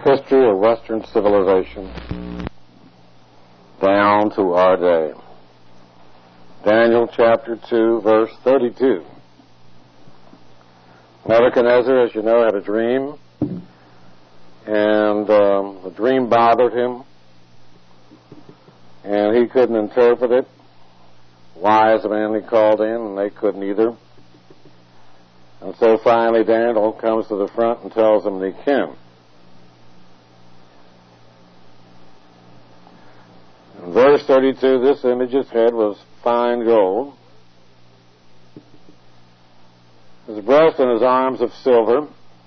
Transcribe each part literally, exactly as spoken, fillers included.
history of Western civilization down to our day. Daniel chapter two, verse thirty-two. Nebuchadnezzar, as you know, had a dream, and um, the dream bothered him, and he couldn't interpret it. Wise men he called in, and they couldn't either. And so finally Daniel comes to the front and tells them he can. In verse thirty-two, this image's head was fine gold, his breast and his arms of silver,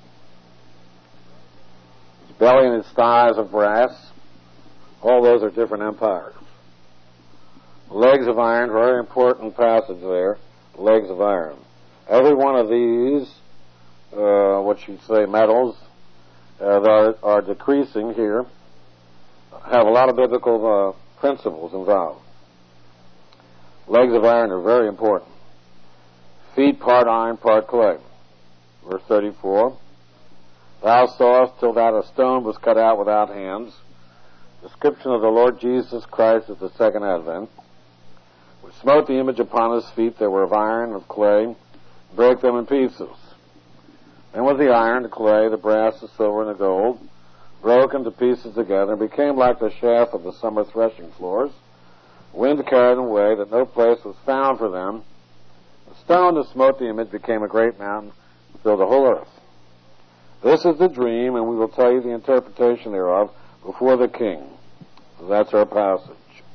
his belly and his thighs of brass. All those are different empires. Legs of iron, very important passage there, legs of iron. Every one of these, uh, what you say, metals, uh, that are, are decreasing here, have a lot of biblical uh, principles involved. Legs of iron are very important. Feet part iron, part clay. Verse thirty-four. Thou sawest till that a stone was cut out without hands. Description of the Lord Jesus Christ at the second advent. Which smote the image upon his feet. They were of iron, of clay, break them in pieces. Then was the iron, the clay, the brass, the silver, and the gold broken to pieces together, and became like the chaff of the summer threshing floors. Wind carried them away, that no place was found for them. The stone that smote the image became a great mountain, and filled the whole earth. This is the dream, and we will tell you the interpretation thereof before the king. So that's our passage.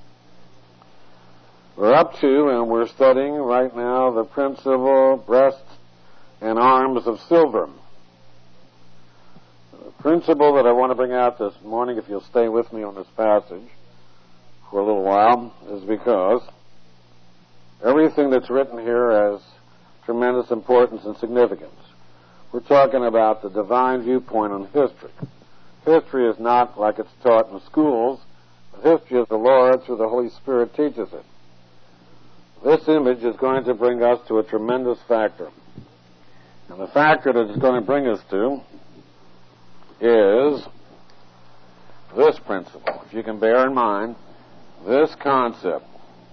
We're up to, and we're studying right now, the principal breast and arms of silver. The principle that I want to bring out this morning, if you'll stay with me on this passage for a little while, is because everything that's written here has tremendous importance and significance. We're talking about the divine viewpoint on history. History is not like it's taught in schools. The history of the Lord through the Holy Spirit teaches it. This image is going to bring us to a tremendous factor. And the factor that it's going to bring us to is this principle. If you can bear in mind this concept.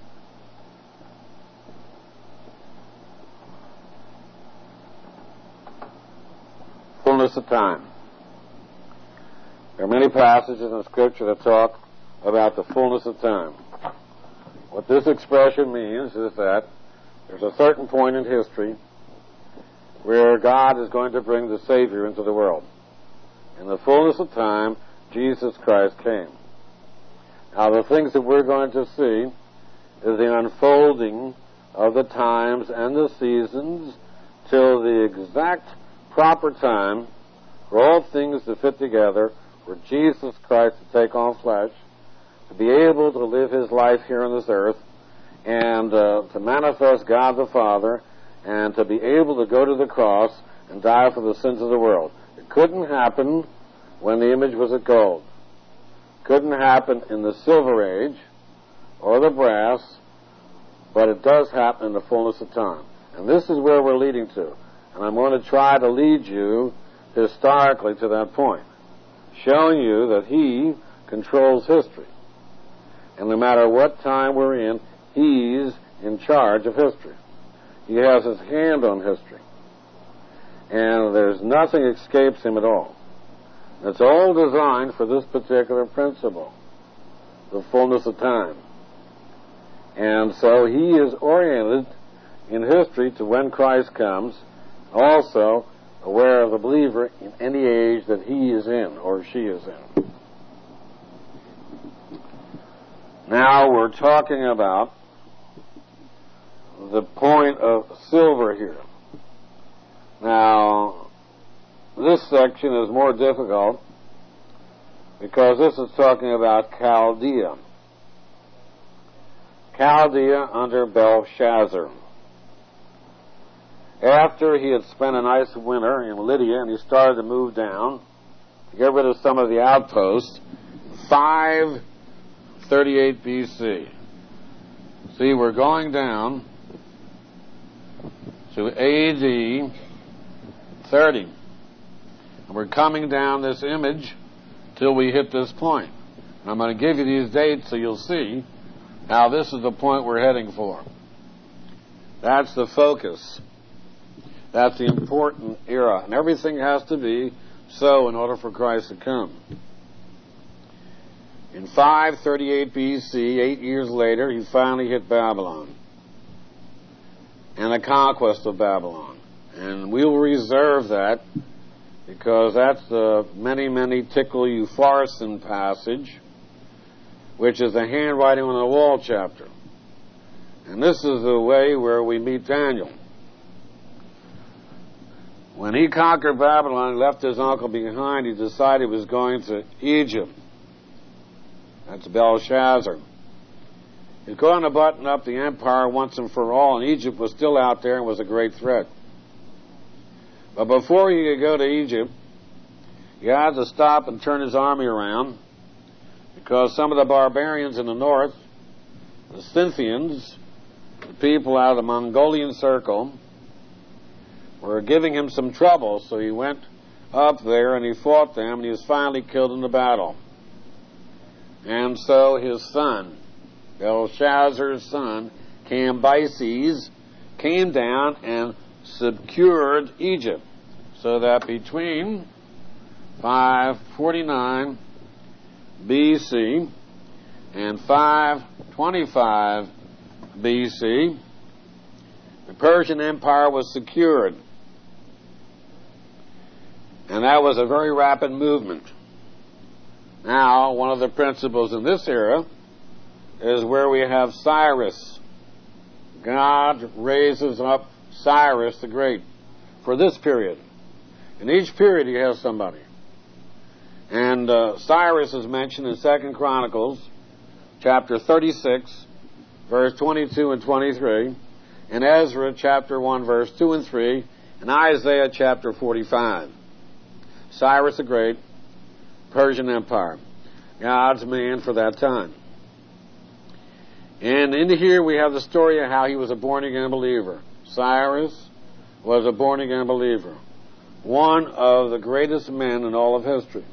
Fullness of time. There are many passages in the Scripture that talk about the fullness of time. What this expression means is that there's a certain point in history where God is going to bring the Savior into the world. In the fullness of time, Jesus Christ came. Now, the things that we're going to see is the unfolding of the times and the seasons till the exact proper time for all things to fit together for Jesus Christ to take on flesh, to be able to live his life here on this earth, and uh, to manifest God the Father, and to be able to go to the cross and die for the sins of the world. It couldn't happen when the image was of gold. Couldn't happen in the silver age or the brass, but it does happen in the fullness of time. And this is where we're leading to. And I'm going to try to lead you historically to that point, showing you that he controls history. And no matter what time we're in, he's in charge of history. He has his hand on history. And there's nothing escapes him at all. It's all designed for this particular principle, the fullness of time. And so he is oriented in history to when Christ comes, also aware of the believer in any age that he is in or she is in. Now we're talking about the point of silver here. Now, this section is more difficult because this is talking about Chaldea. Chaldea under Belshazzar. After he had spent a nice winter in Lydia and he started to move down to get rid of some of the outposts, five thirty-eight B C. See, we're going down to A D thirty. And we're coming down this image till we hit this point. I'm going to give you these dates so you'll see how this is the point we're heading for. That's the focus. That's the important era. And everything has to be so in order for Christ to come. In five thirty-eight B C, eight years later, he finally hit Babylon and the conquest of Babylon. And we will reserve that because that's the many, many tickle you farson passage, which is the handwriting on the wall chapter. And this is the way where we meet Daniel. When he conquered Babylon and left his uncle behind, he decided he was going to Egypt. That's Belshazzar. He's going to button up the empire once and for all, and Egypt was still out there and was a great threat. But before he could go to Egypt, he had to stop and turn his army around because some of the barbarians in the north, the Scythians, the people out of the Mongolian circle, were giving him some trouble. So he went up there and he fought them, and he was finally killed in the battle. And so his son, Belshazzar's son, Cambyses, came down and secured Egypt, so that between five forty-nine B C and five twenty-five B C, the Persian Empire was secured. And that was a very rapid movement. Now, one of the principles in this era is where we have Cyrus. God raises up Cyrus the Great for this period. In each period he has somebody. And uh, Cyrus is mentioned in Second Chronicles chapter thirty-six, verse twenty-two and twenty-three, in Ezra chapter one, verse two and three, and Isaiah chapter forty-five. Cyrus the Great, Persian Empire, God's man for that time. And in here we have the story of how he was a born-again believer. Cyrus was a born-again believer, one of the greatest men in all of history.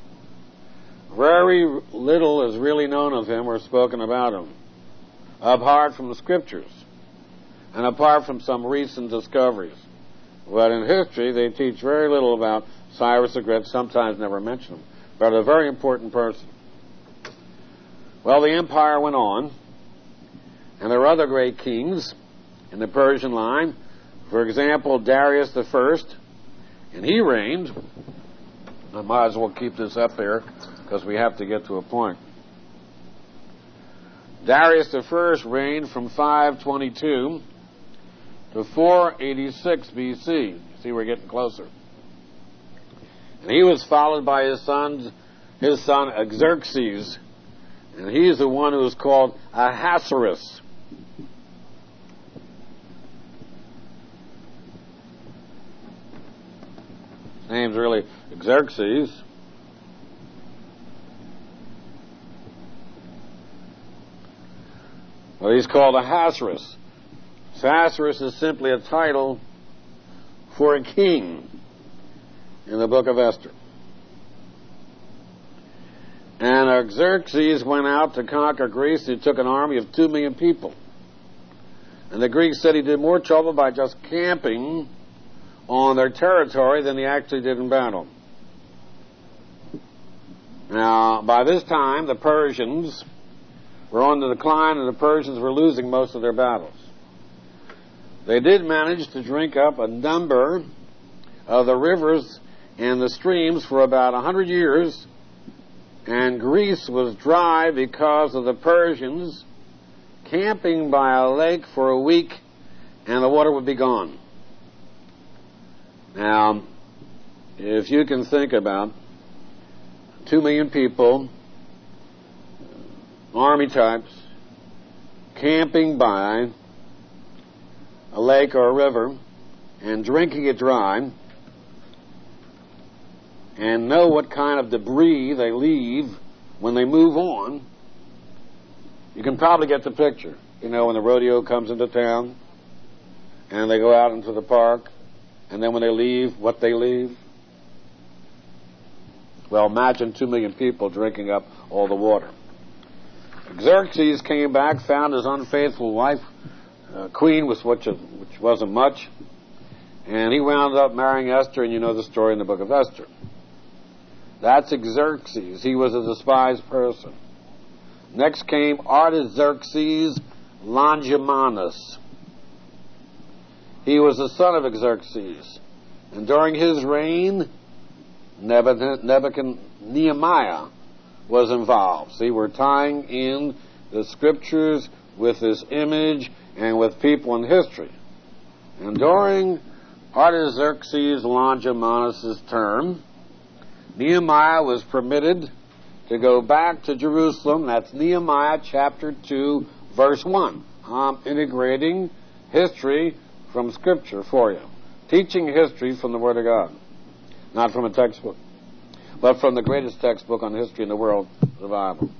Very little is really known of him or spoken about him, apart from the scriptures and apart from some recent discoveries. But in history, they teach very little about Cyrus the Great, sometimes never mention him, but a very important person. Well, the empire went on, and there were other great kings in the Persian line. For example, Darius the First, and he reigned. I might as well keep this up there because we have to get to a point. Darius the First reigned from five twenty-two to four eighty-six B C. See, we're getting closer. And he was followed by his son, his son Xerxes, and he's the one who is called Ahasuerus. His name's really Xerxes. Well, he's called Ahasuerus. Ahasuerus is simply a title for a king in the book of Esther. And Xerxes went out to conquer Greece. He took an army of two million people. And the Greeks said he did more trouble by just camping on their territory than he actually did in battle. Now, by this time, the Persians were on the decline, and the Persians were losing most of their battles. They did manage to drink up a number of the rivers and the streams for about a hundred years, and Greece was dry because of the Persians camping by a lake for a week, and the water would be gone. Now, if you can think about two million people, army types, camping by a lake or a river and drinking it dry, and know what kind of debris they leave when they move on, you can probably get the picture. You know, when the rodeo comes into town and they go out into the park, and then when they leave, what they leave. Well, imagine two million people drinking up all the water. Xerxes came back, found his unfaithful wife, uh, queen, was which, which wasn't much, and he wound up marrying Esther, and you know the story in the book of Esther. That's Xerxes. He was a despised person. Next came Artaxerxes Longimanus. He was the son of Xerxes. And during his reign, Nebuchadnezzar, Nehemiah was involved. See, we're tying in the scriptures with this image and with people in history. And during Artaxerxes Longimanus' term, Nehemiah was permitted to go back to Jerusalem. That's Nehemiah chapter two, verse one. I'm integrating history from Scripture for you. Teaching history from the Word of God. Not from a textbook, but from the greatest textbook on history in the world, the Bible.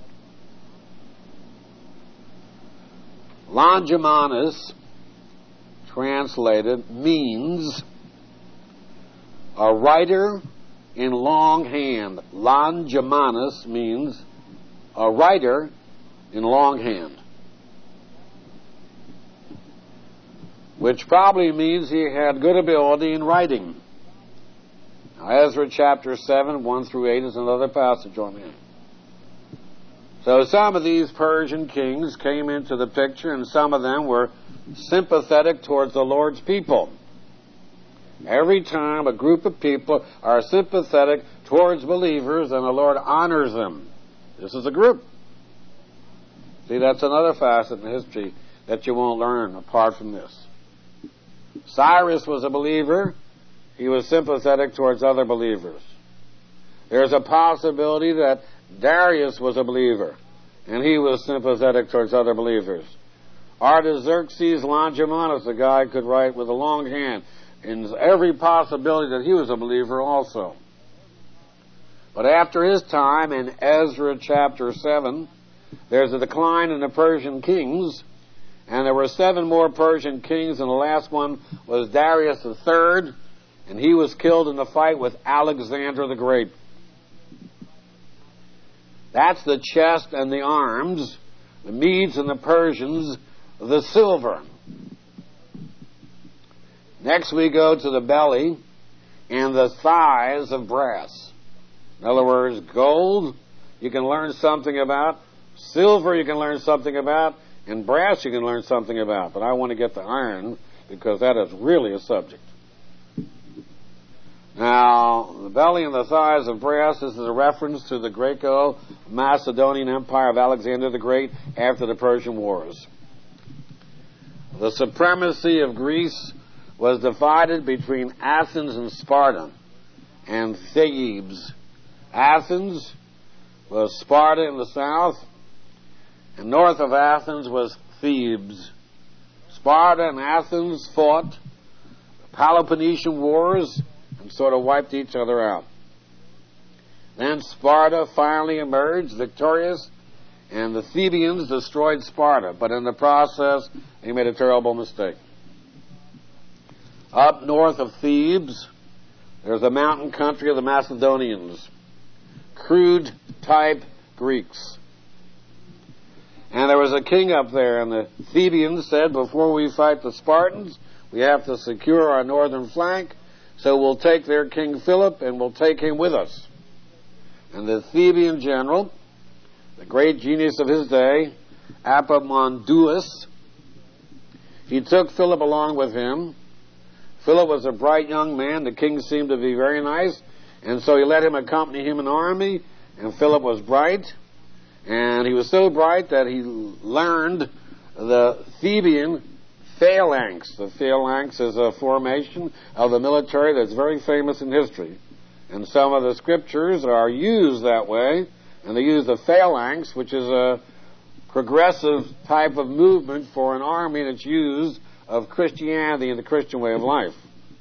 Longimanus, translated, means a writer in longhand. Longimanus means a writer in longhand, which probably means he had good ability in writing. Now, Ezra chapter seven, one through eight is another passage on him. So some of these Persian kings came into the picture, and some of them were sympathetic towards the Lord's people. Every time a group of people are sympathetic towards believers, then the Lord honors them. This is a group. See, that's another facet in history that you won't learn apart from this. Cyrus was a believer. He was sympathetic towards other believers. There's a possibility that Darius was a believer, and he was sympathetic towards other believers. Artaxerxes Longimanus, a guy could write with a long hand, and every possibility that he was a believer also. But after his time, in Ezra chapter seven, there's a decline in the Persian kings, and there were seven more Persian kings, and the last one was Darius the third, and he was killed in the fight with Alexander the Great. That's the chest and the arms, the Medes and the Persians, the silver. Next we go to the belly and the thighs of brass. In other words, gold you can learn something about, silver you can learn something about, and brass you can learn something about. But I want to get to iron because that is really a subject. Now, the belly and the thighs of brass, this is a reference to the Greco-Macedonian Empire of Alexander the Great after the Persian Wars. The supremacy of Greece was divided between Athens and Sparta and Thebes. Athens was Sparta in the south, and north of Athens was Thebes. Sparta and Athens fought the Peloponnesian Wars and sort of wiped each other out. Then Sparta finally emerged victorious, and the Thebans destroyed Sparta, but in the process they made a terrible mistake. Up north of Thebes, there's the mountain country of the Macedonians, crude type Greeks. And there was a king up there, and the Thebans said, before we fight the Spartans, we have to secure our northern flank, so we'll take their King Philip and we'll take him with us. And the Theban general, the great genius of his day, Epaminondas, he took Philip along with him. Philip was a bright young man. The king seemed to be very nice, and so he let him accompany him in an army, and Philip was bright, and he was so bright that he learned the Theban phalanx. The phalanx is a formation of the military that's very famous in history. And some of the scriptures are used that way, and they use the phalanx, which is a progressive type of movement for an army that's used of Christianity and the Christian way of life.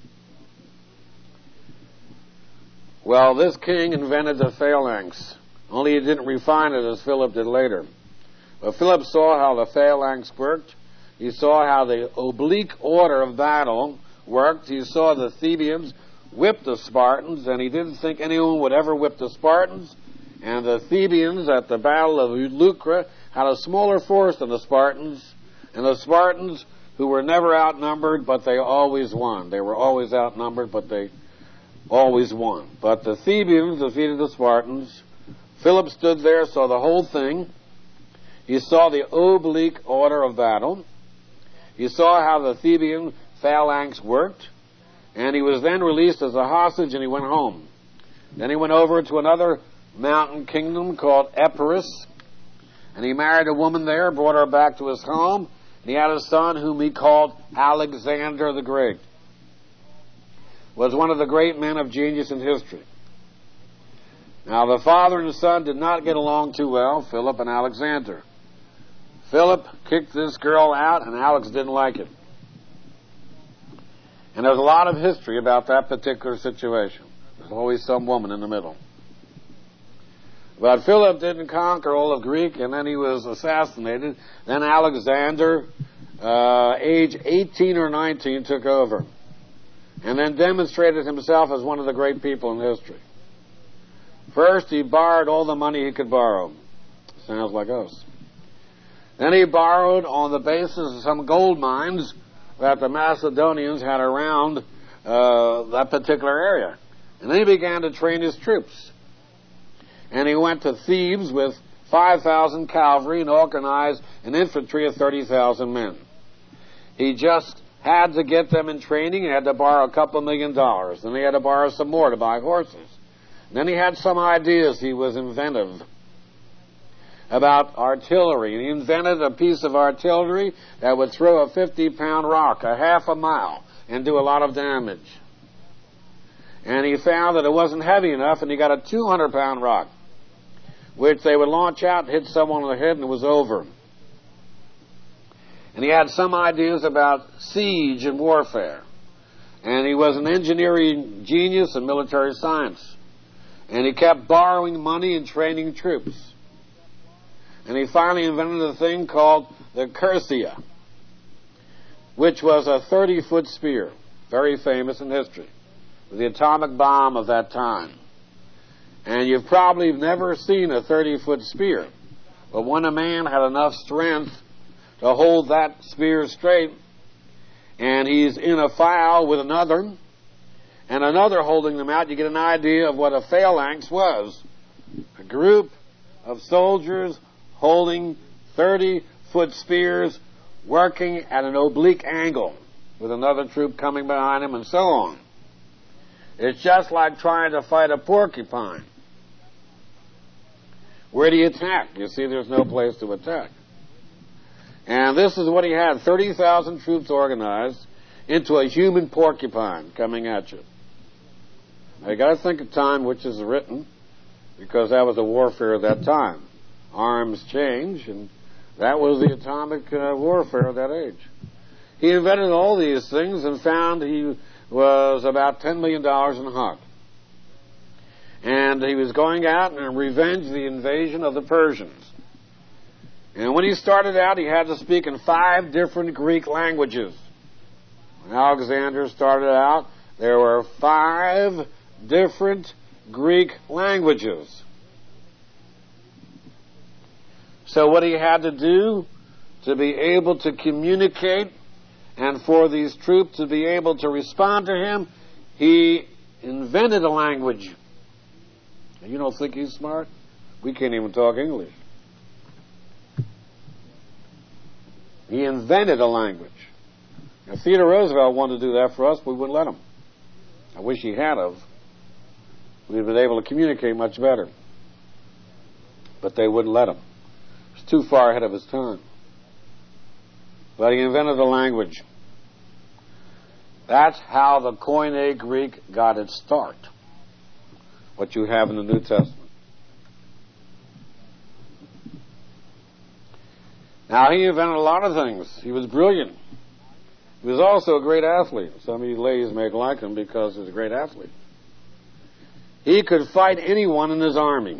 Well, this king invented the phalanx, only he didn't refine it as Philip did later. But Philip saw how the phalanx worked. He saw how the oblique order of battle worked. He saw the Thebans whip the Spartans, and he didn't think anyone would ever whip the Spartans. And the Thebans at the Battle of Leuctra had a smaller force than the Spartans, and the Spartans, who were never outnumbered, but they always won. They were always outnumbered, but they always won. But the Thebans defeated the Spartans. Philip stood there, saw the whole thing. He saw the oblique order of battle. He saw how the Theban phalanx worked. And he was then released as a hostage, and he went home. Then he went over to another mountain kingdom called Epirus, and he married a woman there, brought her back to his home, and he had a son whom he called Alexander the Great. Was one of the great men of genius in history. Now, the father and the son did not get along too well, Philip and Alexander. Philip kicked this girl out, and Alex didn't like it. And there's a lot of history about that particular situation. There's always some woman in the middle. But Philip didn't conquer all of Greek, and then he was assassinated. Then Alexander, uh, age eighteen or nineteen, took over. And then demonstrated himself as one of the great people in history. First, he borrowed all the money he could borrow. Sounds like us. Then he borrowed on the basis of some gold mines that the Macedonians had around uh, that particular area. And then he began to train his troops. And he went to Thebes with five thousand cavalry and organized an infantry of thirty thousand men. He just had to get them in training. He had to borrow a couple million dollars. Then he had to borrow some more to buy horses. And then he had some ideas. He was inventive about artillery. And he invented a piece of artillery that would throw a fifty-pound rock a half a mile and do a lot of damage. And he found that it wasn't heavy enough, and he got a two hundred pound rock, which they would launch out and hit someone on the head, and it was over. And he had some ideas about siege and warfare. And he was an engineering genius in military science. And he kept borrowing money and training troops. And he finally invented a thing called the Cursia, which was a thirty-foot spear, very famous in history, with the atomic bomb of that time. And you've probably never seen a thirty-foot spear. But when a man had enough strength to hold that spear straight, and he's in a file with another, and another holding them out, you get an idea of what a phalanx was. A group of soldiers holding thirty-foot spears, working at an oblique angle, with another troop coming behind him, and so on. It's just like trying to fight a porcupine. Where do you attack? You see, there's no place to attack. And this is what he had, thirty thousand troops organized into a human porcupine coming at you. Now, you got to think of time which is written, because that was the warfare of that time. Arms change, and that was the atomic uh, warfare of that age. He invented all these things and found he was about ten million dollars in hock. And he was going out and revenge the invasion of the Persians. And when he started out, he had to speak in five different Greek languages. When Alexander started out, there were five different Greek languages. So what he had to do to be able to communicate and for these troops to be able to respond to him, he invented a language. You don't think he's smart? We can't even talk English. He invented a language. Now, Theodore Roosevelt wanted to do that for us, but we wouldn't let him. I wish he had of. We'd been able to communicate much better. But they wouldn't let him. He was too far ahead of his time. But he invented a language. That's how the Koine Greek got its start. What you have in the New Testament. Now, he invented a lot of things. He was brilliant. He was also a great athlete. Some of you ladies may like him because he's a great athlete. He could fight anyone in his army.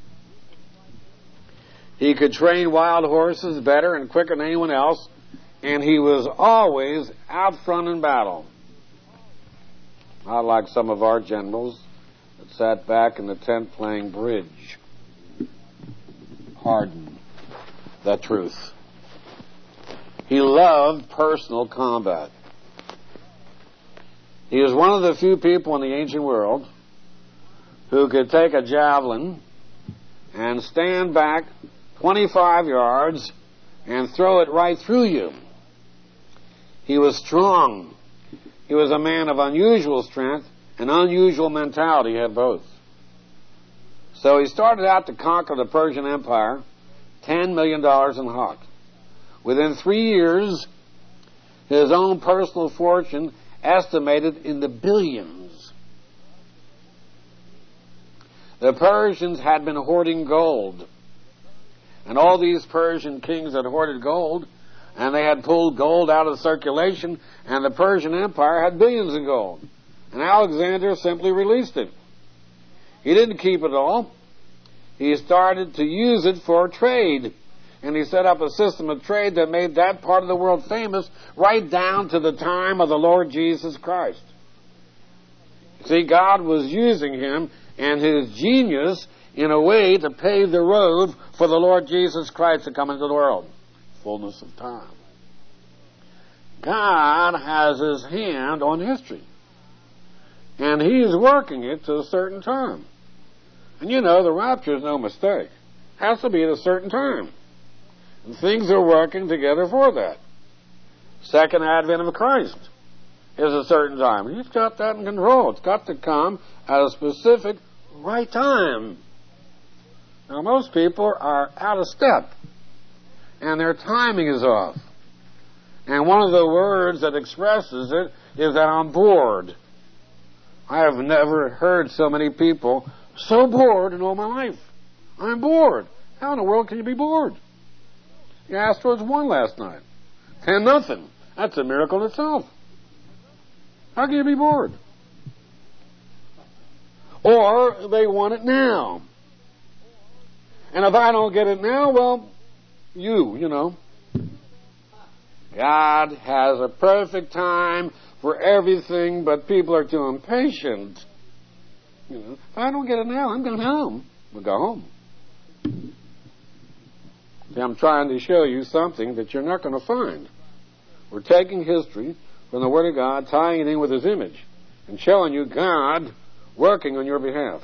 He could train wild horses better and quicker than anyone else, and he was always out front in battle. Not like some of our generals that sat back in the tent playing bridge. Hardened the truth. He loved personal combat. He was one of the few people in the ancient world who could take a javelin and stand back twenty-five yards and throw it right through you. He was strong. He was a man of unusual strength and unusual mentality. He had both. So he started out to conquer the Persian Empire, ten million dollars in hot. Within three years, his own personal fortune estimated in the billions. The Persians had been hoarding gold. And all these Persian kings had hoarded gold, and they had pulled gold out of circulation, and the Persian Empire had billions of gold. And Alexander simply released it. He didn't keep it all. He started to use it for trade. And he set up a system of trade that made that part of the world famous right down to the time of the Lord Jesus Christ. See, God was using him and his genius in a way to pave the road for the Lord Jesus Christ to come into the world. Fullness of time. God has his hand on history. And he is working it to a certain time. And you know, the rapture is no mistake. It has to be at a certain time. And things are working together for that. Second advent of Christ is a certain time. He's got that in control. It's got to come at a specific right time. Now, most people are out of step, and their timing is off. And one of the words that expresses it is that I'm bored. I have never heard so many people so bored in all my life. I'm bored. How in the world can you be bored? The Astros won last night. ten nothing. That's a miracle in itself. How can you be bored? Or they want it now. And if I don't get it now, well, you, you know. God has a perfect time for everything, but people are too impatient. You know, if I don't get it now, I'm going home. We'll go home. See, I'm trying to show you something that you're not going to find. We're taking history from the Word of God, tying it in with His image, and showing you God working on your behalf.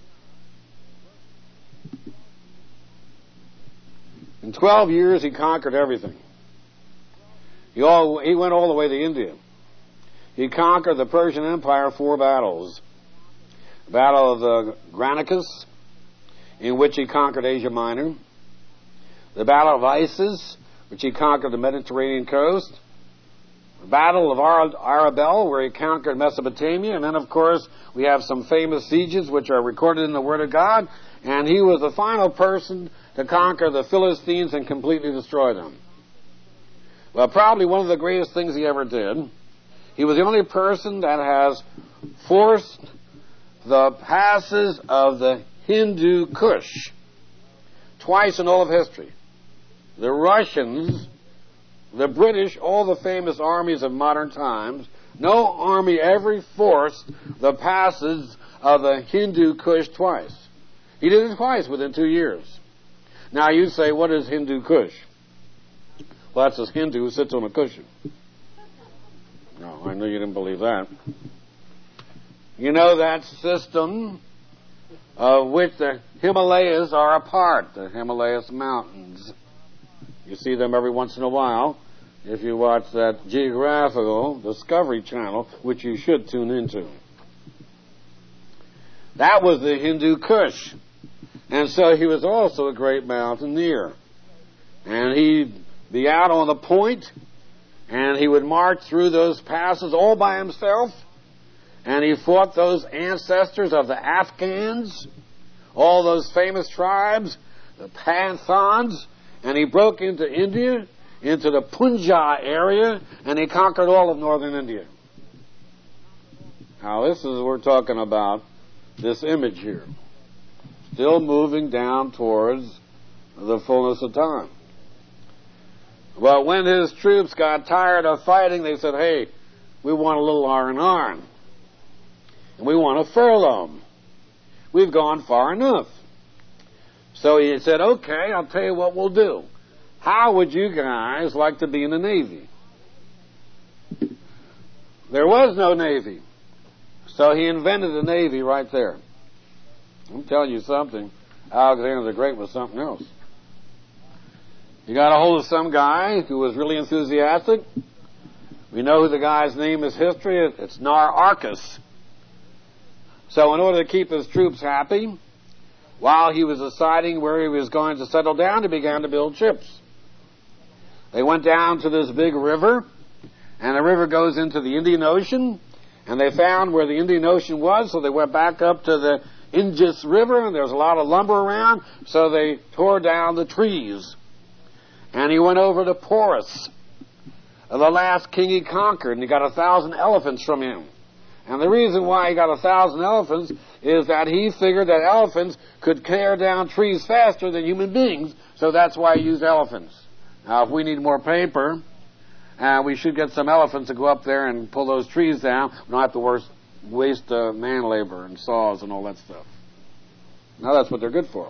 In twelve years, he conquered everything. He, all, he went all the way to India. He conquered the Persian Empire, four battles. The Battle of the Granicus, in which he conquered Asia Minor. The Battle of Isis, which he conquered the Mediterranean coast. The Battle of Arabel, where he conquered Mesopotamia. And then, of course, we have some famous sieges which are recorded in the Word of God. And he was the final person to conquer the Philistines and completely destroy them. Well, probably one of the greatest things he ever did. He was the only person that has forced the passes of the Hindu Kush twice in all of history. The Russians, the British, all the famous armies of modern times, no army ever forced the passes of the Hindu Kush twice. He did it twice within two years. Now you say, what is Hindu Kush? Well, that's a Hindu who sits on a cushion. No, I knew you didn't believe that. You know that system of which the Himalayas are a part, the Himalayas Mountains. You see them every once in a while if you watch that Geographical Discovery Channel, which you should tune into. That was the Hindu Kush. And so he was also a great mountaineer. And he'd be out on the point, and he would march through those passes all by himself. And he fought those ancestors of the Afghans, all those famous tribes, the Panthons, and he broke into India, into the Punjab area, and he conquered all of northern India. Now this is what we're talking about, this image here. Still moving down towards the fullness of time. But when his troops got tired of fighting, they said, hey, we want a little R and R. and we want to furlough them. We've gone far enough. So he said, okay, I'll tell you what we'll do. How would you guys like to be in the Navy? There was no Navy. So he invented the Navy right there. I'm telling you something. Alexander the Great was something else. He got a hold of some guy who was really enthusiastic. We know who the guy's name is history. It's Nar-Archus. So in order to keep his troops happy, while he was deciding where he was going to settle down, he began to build ships. They went down to this big river, and the river goes into the Indian Ocean, and they found where the Indian Ocean was, so they went back up to the Indus River, and there's a lot of lumber around, so they tore down the trees. And he went over to Porus, the last king he conquered, and he got a thousand elephants from him. And the reason why he got a thousand elephants is that he figured that elephants could tear down trees faster than human beings, so that's why he used elephants. Now, if we need more paper, uh, we should get some elephants to go up there and pull those trees down. We don't have to waste, waste uh, man labor and saws and all that stuff. Now, that's what they're good for.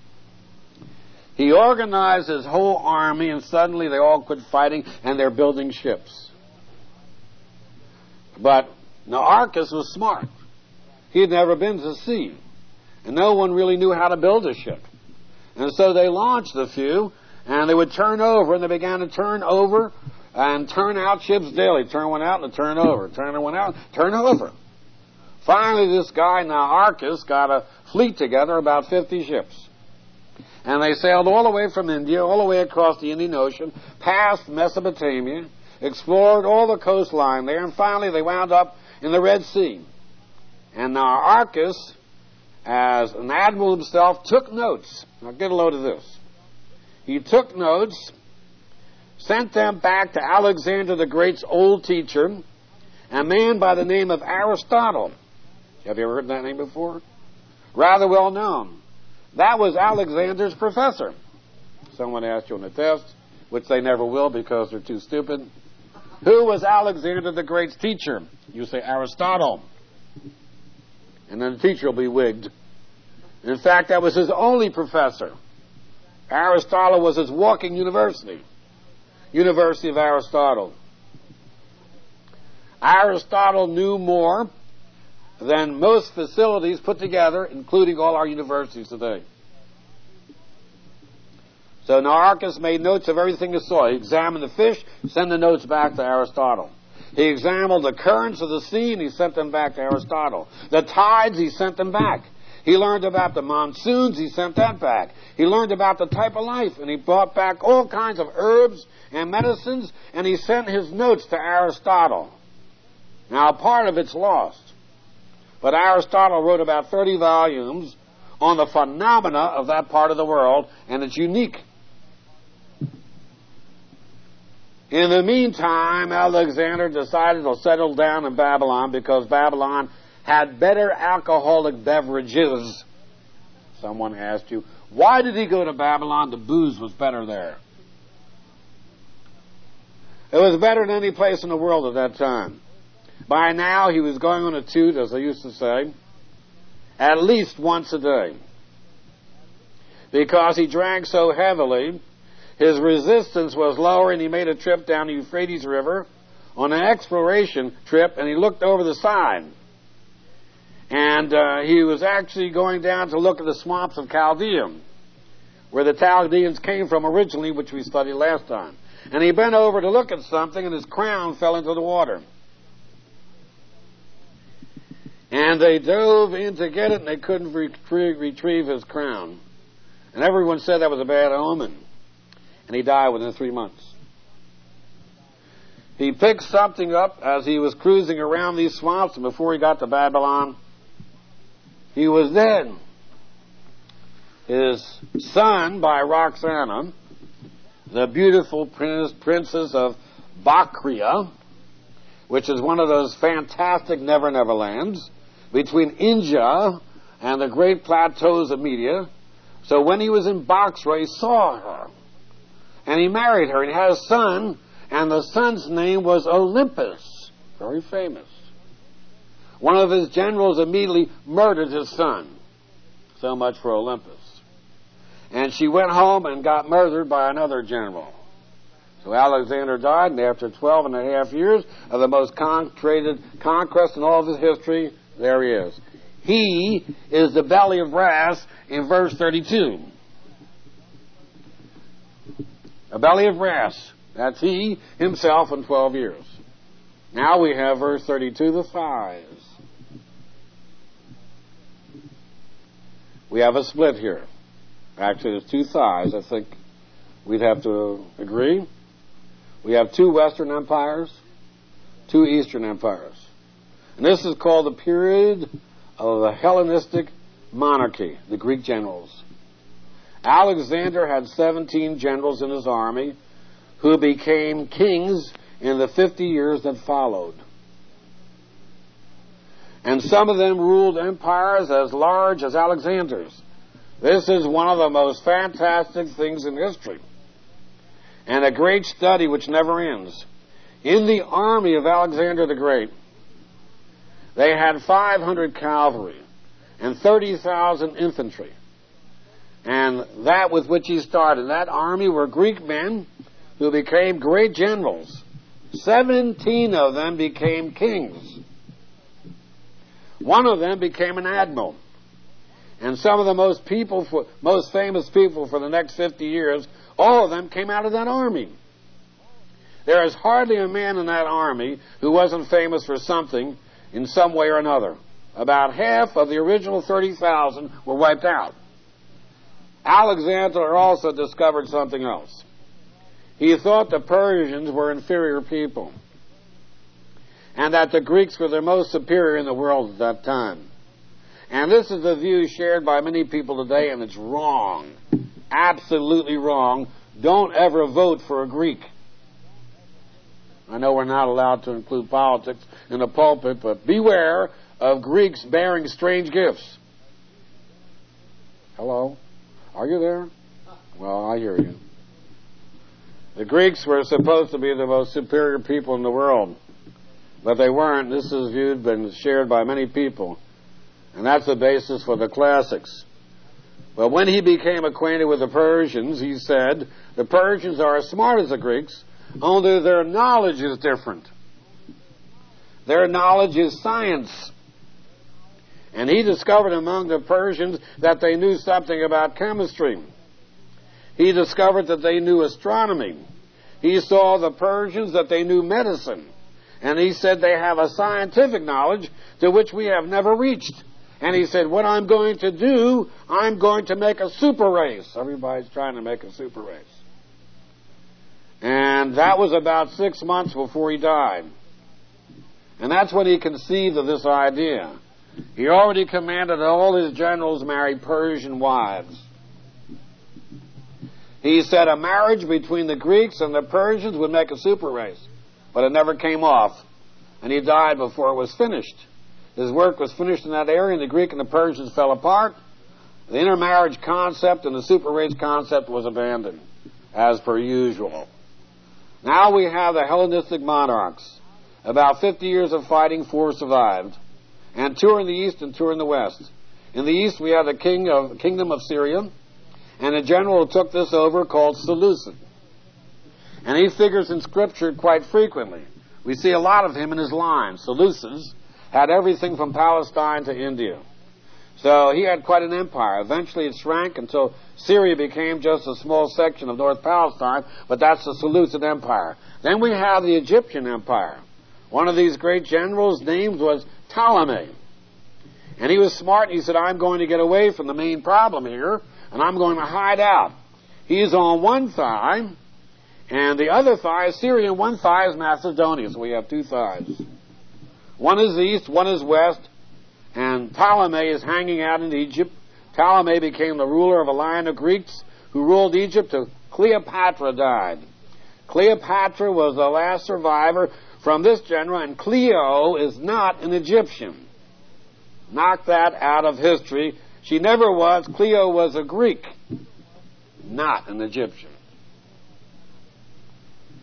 He organized his whole army, and suddenly they all quit fighting, and they're building ships. But Nar-Archus was smart. He had never been to sea, and no one really knew how to build a ship. And so they launched a few, and they would turn over, and they began to turn over and turn out ships daily. Turn one out and turn over. Turn one out, turn over. Finally, this guy, Nar-Archus, got a fleet together, about fifty ships. And they sailed all the way from India, all the way across the Indian Ocean, past Mesopotamia, explored all the coastline there, and finally they wound up in the Red Sea. And Nar-Archus, as an admiral himself, took notes. Now get a load of this. He took notes, sent them back to Alexander the Great's old teacher, a man by the name of Aristotle. Have you ever heard that name before? Rather well known. That was Alexander's professor. Someone asked you on a test, which they never will because they're too stupid. Who was Alexander the Great's teacher? You say Aristotle. And then the teacher will be wigged. In fact, that was his only professor. Aristotle was his walking university. University of Aristotle. Aristotle knew more than most facilities put together, including all our universities today. So Nar-Archus made notes of everything he saw. He examined the fish, sent the notes back to Aristotle. He examined the currents of the sea, and he sent them back to Aristotle. The tides, he sent them back. He learned about the monsoons, he sent that back. He learned about the type of life, and he brought back all kinds of herbs and medicines, and he sent his notes to Aristotle. Now, part of it's lost. But Aristotle wrote about thirty volumes on the phenomena of that part of the world, and it's unique. In the meantime, Alexander decided to settle down in Babylon because Babylon had better alcoholic beverages. Someone asked you, why did he go to Babylon? The booze was better there. It was better than any place in the world at that time. By now, he was going on a toot, as they used to say, at least once a day. Because he drank so heavily, his resistance was lower, and he made a trip down the Euphrates River on an exploration trip, and he looked over the side. And uh, he was actually going down to look at the swamps of Chaldea, where the Chaldeans came from originally, which we studied last time. And he bent over to look at something, and his crown fell into the water. And they dove in to get it, and they couldn't retrie- retrieve his crown. And everyone said that was a bad omen. And he died within three months. He picked something up as he was cruising around these swamps, and before he got to Babylon, he was dead. His son, by Roxana, the beautiful princess of Bactria, which is one of those fantastic Never Never lands, between India and the great plateaus of Media. So when he was in Bactria, he saw her. And he married her, and he had a son, and the son's name was Olympus. Very famous. one of his generals immediately murdered his son. So much for Olympus. And she went home and got murdered by another general. So Alexander died, and after twelve and a half years of the most concentrated conquest in all of his history, there he is. He is the belly of brass in verse thirty-two. A belly of brass. That's he himself in twelve years. Now we have verse thirty-two, the thighs. We have a split here. Actually, there's two thighs. I think we'd have to agree. We have two Western empires, two Eastern empires. And this is called the period of the Hellenistic monarchy, the Greek generals. Alexander had seventeen generals in his army who became kings in the fifty years that followed. And some of them ruled empires as large as Alexander's. This is one of the most fantastic things in history, and a great study which never ends. In the army of Alexander the Great, they had five hundred cavalry and thirty thousand infantry. And that with which he started, that army were Greek men who became great generals. Seventeen of them became kings. One of them became an admiral. And some of the most people, for, most famous people for the next fifty years, all of them came out of that army. There is hardly a man in that army who wasn't famous for something in some way or another. About half of the original thirty thousand were wiped out. Alexander also discovered something else. He thought the Persians were inferior people, and that the Greeks were the most superior in the world at that time. And this is the view shared by many people today, and it's wrong. Absolutely wrong. Don't ever vote for a Greek. I know we're not allowed to include politics in the pulpit, but beware of Greeks bearing strange gifts. Hello? Are you there? Well, I hear you. The Greeks were supposed to be the most superior people in the world, but they weren't. This is viewed and shared by many people. And that's the basis for the classics. But when he became acquainted with the Persians, he said, the Persians are as smart as the Greeks, only their knowledge is different. Their knowledge is science. And he discovered among the Persians that they knew something about chemistry. He discovered that they knew astronomy. He saw the Persians that they knew medicine. And he said they have a scientific knowledge to which we have never reached. And he said, what I'm going to do, I'm going to make a super race. Everybody's trying to make a super race. And that was about six months before he died. And that's when he conceived of this idea. He already commanded that all his generals marry Persian wives. He said a marriage between the Greeks and the Persians would make a super race. But it never came off. And he died before it was finished. His work was finished in that area, and the Greek and the Persians fell apart. The intermarriage concept and the super race concept was abandoned, as per usual. Now we have the Hellenistic monarchs. About fifty years of fighting, four survived. And two are in the east and two are in the west. In the east we have the king of the kingdom of Syria, and a general who took this over called Seleucid. And he figures in Scripture quite frequently. We see a lot of him in his line. Seleucids had everything from Palestine to India. So he had quite an empire. Eventually it shrank until Syria became just a small section of North Palestine, but that's the Seleucid Empire. Then we have the Egyptian Empire. One of these great generals' names was Ptolemy. And he was smart, and he said, I'm going to get away from the main problem here, and I'm going to hide out. He's on one thigh, and the other thigh is Syria, and one thigh is Macedonia. So we have two thighs. One is east, one is west, and Ptolemy is hanging out in Egypt. Ptolemy became the ruler of a line of Greeks who ruled Egypt till Cleopatra died. Cleopatra was the last survivor from this general, and Cleo is not an Egyptian. Knock that out of history. She never was. Cleo was a Greek, not an Egyptian.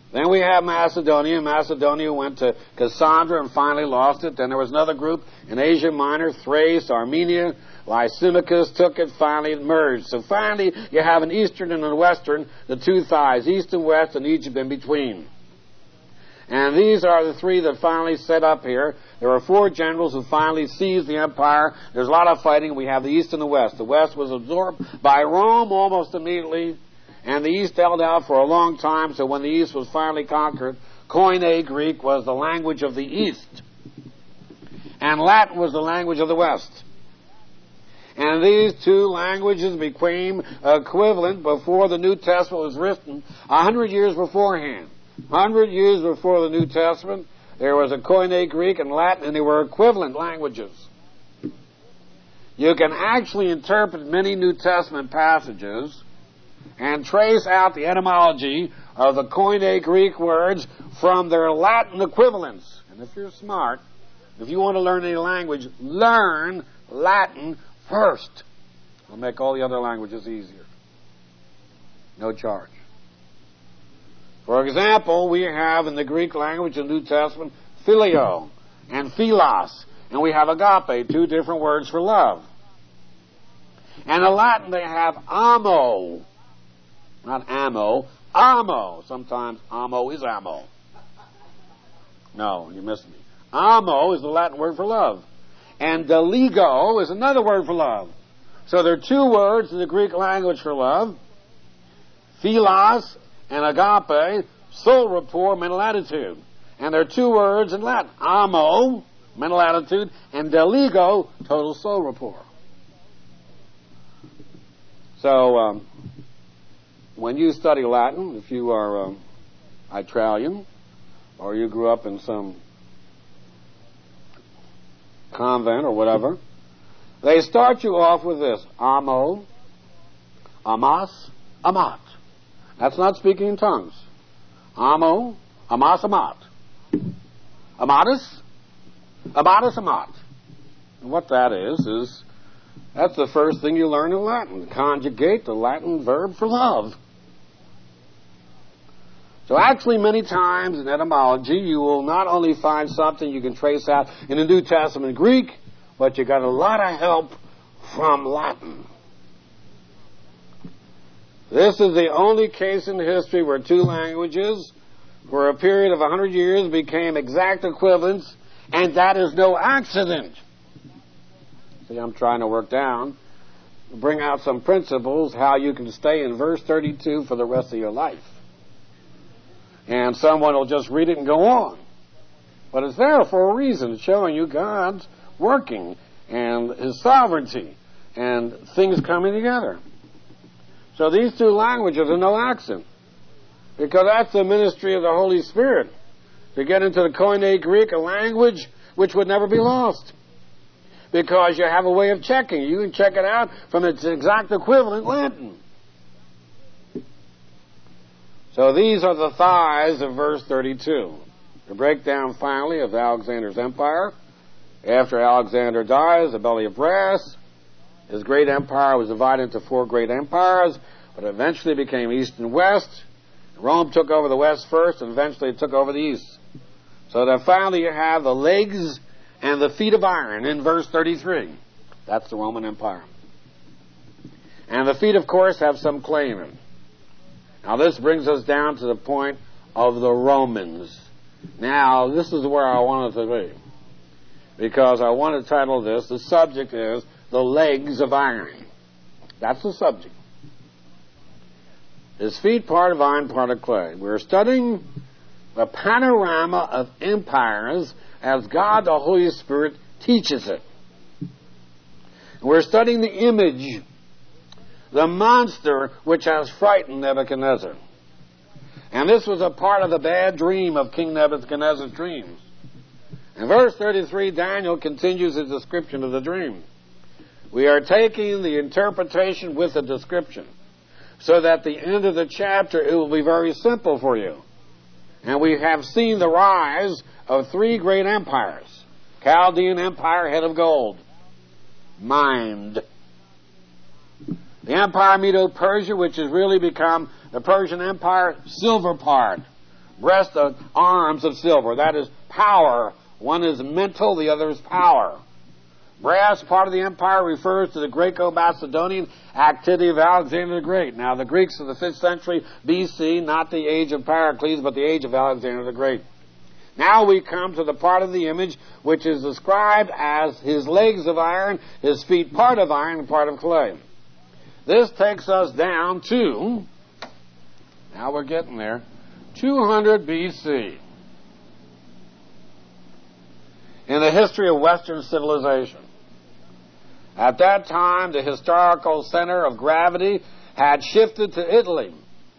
Then we have Macedonia. Macedonia went to Cassandra and finally lost it. Then there was another group in Asia Minor, Thrace, Armenia. Lysimachus took it, finally it merged. So finally you have an eastern and a western, the two thighs, east and west, and Egypt in between. And these are the three that finally set up here. There were four generals who finally seized the empire. There's a lot of fighting. We have the east and the west. The west was absorbed by Rome almost immediately, and the east held out for a long time. So when the east was finally conquered, Koine Greek was the language of the east, and Latin was the language of the west. And these two languages became equivalent before the New Testament was written, a hundred years beforehand. Hundred years before the New Testament, there was a Koine Greek and Latin, and they were equivalent languages. You can actually interpret many New Testament passages and trace out the etymology of the Koine Greek words from their Latin equivalents. And if you're smart, if you want to learn any language, learn Latin first. It'll make all the other languages easier. No charge. For example, we have in the Greek language in the New Testament phileo and philos, and we have agape, two different words for love. And in Latin they have amo, not ammo, amo. Sometimes amo is ammo. No, you missed me. Amo is the Latin word for love. And deligo is another word for love. So there are two words in the Greek language for love. Philos and agape, soul rapport, mental attitude. And there are two words in Latin. Amo, mental attitude, and deligo, total soul rapport. So, um, when you study Latin, if you are um, Italian, or you grew up in some convent or whatever, they start you off with this: amo, amas, amat. That's not speaking in tongues. Amo, amas, amat. Amatus, amatus, amat. And what that is, is that's the first thing you learn in Latin. Conjugate the Latin verb for love. So actually many times in etymology you will not only find something you can trace out in the New Testament Greek, but you got a lot of help from Latin. This is the only case in history where two languages, for a period of a hundred years, became exact equivalents, and that is no accident. See, I'm trying to work down, bring out some principles, how you can stay in verse thirty-two for the rest of your life. And someone will just read it and go on. But it's there for a reason, showing you God's working, and His sovereignty, and things coming together. So these two languages are no accident, because that's the ministry of the Holy Spirit, to get into the Koine Greek, a language which would never be lost, because you have a way of checking. You can check it out from its exact equivalent, Latin. So these are the thighs of verse thirty-two. The breakdown finally of Alexander's empire. After Alexander dies, the belly of brass, his great empire was divided into four great empires, but eventually became east and west. Rome took over the west first, and eventually it took over the east. So that finally you have the legs and the feet of iron in verse thirty-three. That's the Roman Empire. And the feet, of course, have some claim in. Now this brings us down to the point of the Romans. Now, this is where I wanted to be, because I want to title this, the subject is the legs of iron. That's the subject. His feet part of iron, part of clay. We're studying the panorama of empires as God the Holy Spirit teaches it. We're studying the image, the monster which has frightened Nebuchadnezzar. And this was a part of the bad dream of King Nebuchadnezzar's dreams. In verse thirty-three, Daniel continues his description of the dream. We are taking the interpretation with the description, so that at the end of the chapter it will be very simple for you. And we have seen the rise of three great empires. Chaldean Empire, head of gold. Mind. The Empire Medo-Persia, which has really become the Persian Empire, silver part. breast of arms of silver. That is power. One is mental, the other is power. Brass, part of the empire, refers to the Greco-Macedonian activity of Alexander the Great. Now, the Greeks of the fifth century B C, not the age of Pericles, but the age of Alexander the Great. Now we come to the part of the image which is described as his legs of iron, his feet part of iron and part of clay. This takes us down to, now we're getting there, two hundred B C. In the history of Western civilization. At that time, the historical center of gravity had shifted to Italy,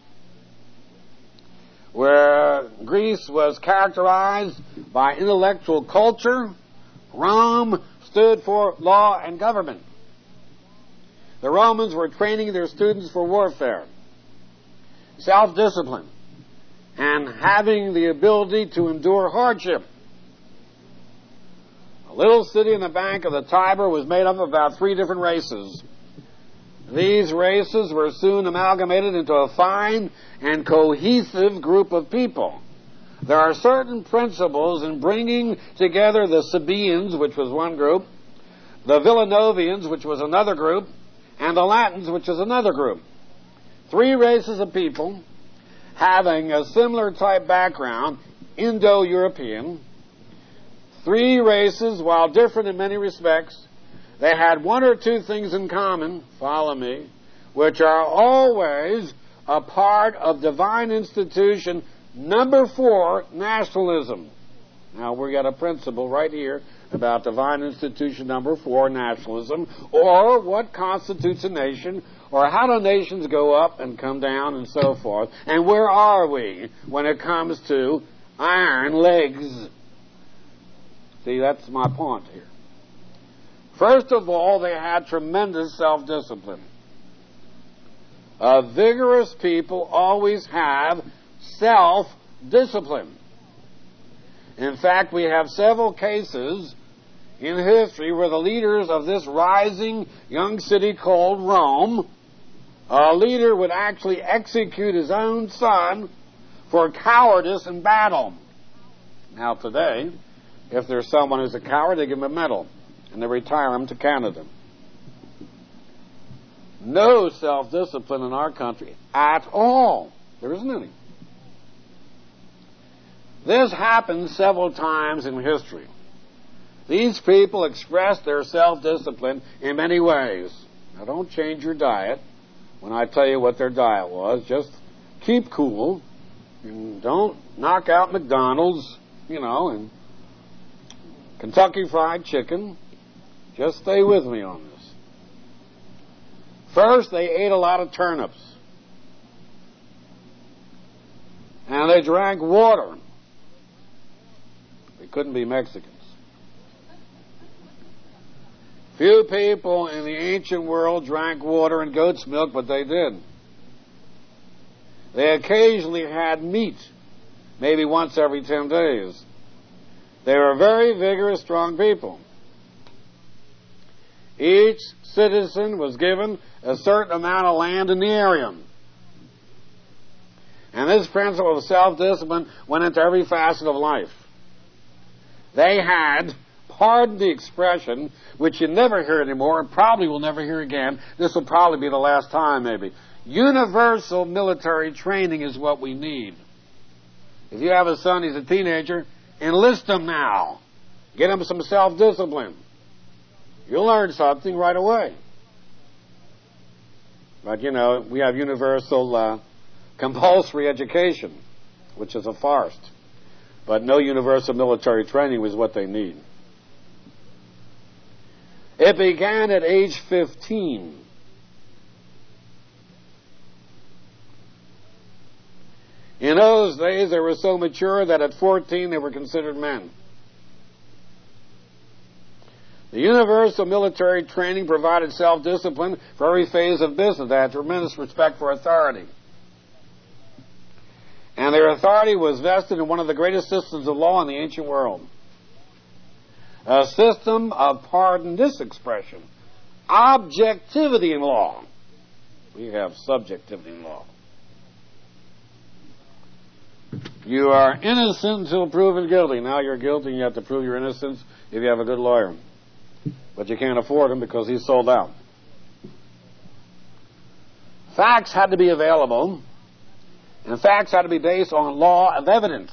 where Greece was characterized by intellectual culture. Rome stood for law and government. The Romans were training their students for warfare, self-discipline, and having the ability to endure hardship. A little city in the bank of the Tiber was made up of about three different races. These races were soon amalgamated into a fine and cohesive group of people. There are certain principles in bringing together the Sabaeans, which was one group, the Villanovians, which was another group, and the Latins, which is another group. Three races of people having a similar type background, Indo-European. Three races, while different in many respects, they had one or two things in common, follow me, which are always a part of divine institution number four, nationalism. Now, we got a principle right here about divine institution number four, nationalism, or what constitutes a nation, or how do nations go up and come down and so forth, and where are we when it comes to iron legs? See, that's my point here. First of all, they had tremendous self-discipline. A vigorous people always have self-discipline. In fact, we have several cases in history where the leaders of this rising young city called Rome, a leader would actually execute his own son for cowardice in battle. Now today, if there's someone who's a coward, they give him a medal and they retire him to Canada. No self-discipline in our country at all. There isn't any. This happens several times in history. These people express their self-discipline in many ways. Now, don't change your diet when I tell you what their diet was. Just keep cool. And don't knock out McDonald's, you know, and Kentucky Fried Chicken. Just stay with me on this. First, they ate a lot of turnips. And they drank water. They couldn't be Mexicans. Few people in the ancient world drank water and goat's milk, but they did. They occasionally had meat, maybe once every ten days. They were very vigorous, strong people. Each citizen was given a certain amount of land in the area. And this principle of self-discipline went into every facet of life. They had, pardon the expression, which you never hear anymore and probably will never hear again. This will probably be the last time, maybe. Universal military training is what we need. If you have a son, he's a teenager, enlist him now. Get him some self-discipline. You'll learn something right away. But, you know, we have universal uh, compulsory education, which is a farce. But no universal military training was what they need. It began at age fifteen. In those days, they were so mature that at fourteen they were considered men. The universal military training provided self-discipline for every phase of business. They had tremendous respect for authority. And their authority was vested in one of the greatest systems of law in the ancient world. A system of, pardon this expression, objectivity in law. We have subjectivity in law. You are innocent until proven guilty. Now you're guilty and you have to prove your innocence if you have a good lawyer. But you can't afford him because he's sold out. Facts had to be available, and facts had to be based on law of evidence,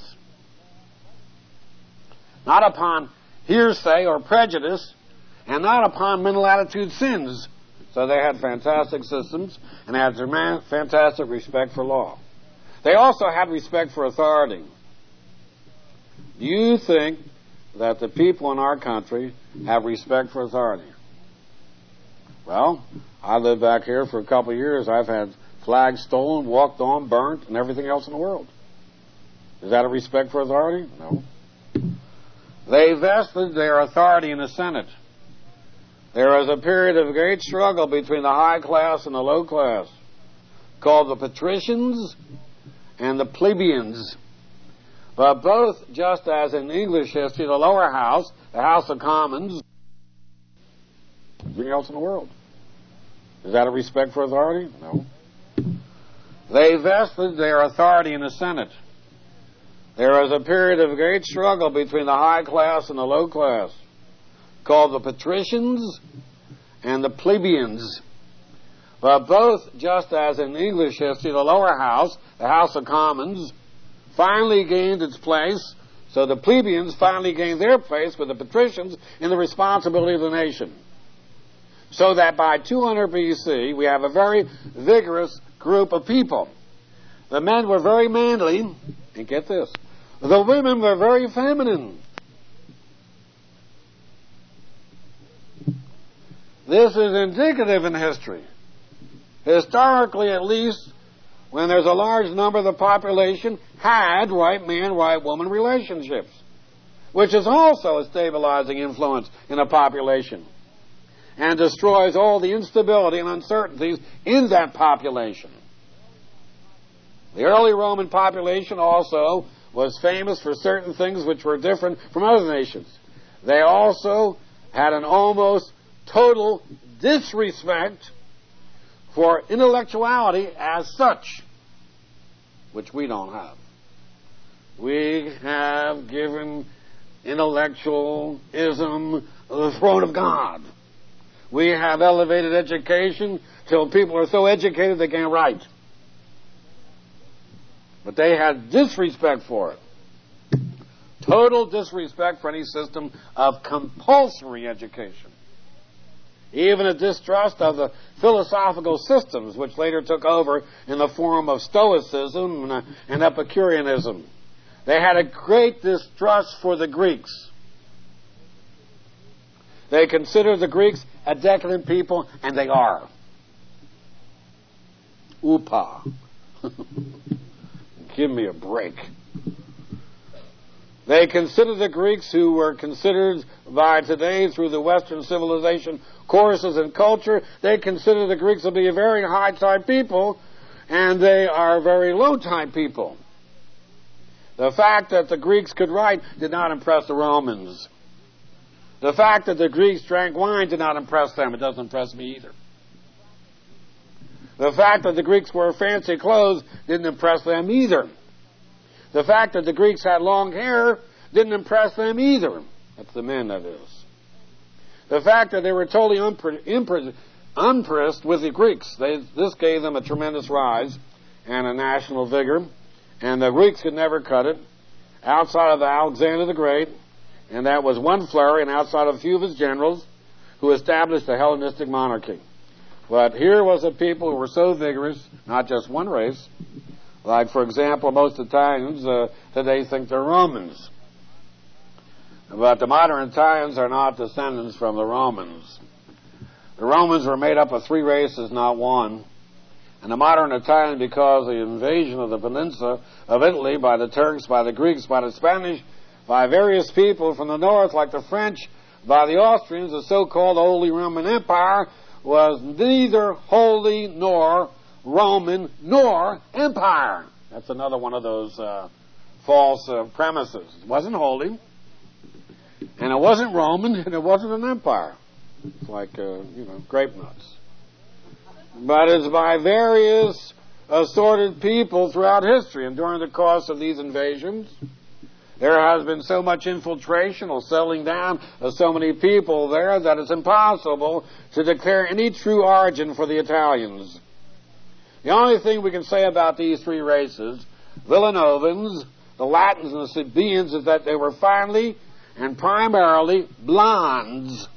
not upon hearsay or prejudice, and not upon mental attitude sins. So they had fantastic systems and had fantastic respect for law. They also had respect for authority. Do you think that the people in our country have respect for authority? Well, I lived back here for a couple of years. I've had flags stolen, walked on, burnt, and everything else in the world. Is that a respect for authority? No. They vested their authority in the Senate. There was a period of great struggle between the high class and the low class, called the patricians and the plebeians. But both, just as in English history, the lower house, the House of Commons, everything else in the world. Is that a respect for authority? No. They vested their authority in the Senate. There was a period of great struggle between the high class and the low class, called the patricians and the plebeians. But both, just as in English history, the lower house, the House of Commons, finally gained its place, so the plebeians finally gained their place with the patricians in the responsibility of the nation. So that by two hundred B C, we have a very vigorous group of people. The men were very manly, and get this, the women were very feminine. This is indicative in history. Historically, at least, when there's a large number of the population had white man, white woman relationships, which is also a stabilizing influence in a population and destroys all the instability and uncertainties in that population. The early Roman population also was famous for certain things which were different from other nations. They also had an almost total disrespect for intellectuality as such, which we don't have. We have given intellectualism the throne of God. We have elevated education till people are so educated they can't write. But they had disrespect for it. Total disrespect for any system of compulsory education. Even a distrust of the philosophical systems which later took over in the form of Stoicism and Epicureanism. They had a great distrust for the Greeks. They considered the Greeks a decadent people, and they are. Upa. Give me a break. They considered the Greeks, who were considered by today through the Western civilization courses and culture, they consider the Greeks to be a very high-type people, and they are very low-type people. The fact that the Greeks could write did not impress the Romans. The fact that the Greeks drank wine did not impress them. It doesn't impress me either. The fact that the Greeks wore fancy clothes didn't impress them either. The fact that the Greeks had long hair didn't impress them either. That's the men, that is. The fact that they were totally unpre- unimpressed with the Greeks. They, this gave them a tremendous rise and a national vigor. And the Greeks could never cut it outside of Alexander the Great. And that was one flurry, and outside of a few of his generals who established the Hellenistic monarchy. But here was a people who were so vigorous, not just one race. Like, for example, most Italians uh, today think they're Romans. But the modern Italians are not descendants from the Romans. The Romans were made up of three races, not one. And the modern Italian, because of the invasion of the peninsula of Italy by the Turks, by the Greeks, by the Spanish, by various people from the north, like the French, by the Austrians, the so-called Holy Roman Empire was neither holy nor Roman nor empire. That's another one of those uh, false uh, premises. It wasn't holy, and it wasn't Roman, and it wasn't an empire. It's like, uh, you know, grape nuts. But it's by various assorted people throughout history, and during the course of these invasions, there has been so much infiltration or settling down of so many people there that it's impossible to declare any true origin for the Italians. The only thing we can say about these three races, Villanovans, the Latins, and the Sabaeans, is that they were finally and primarily blondes,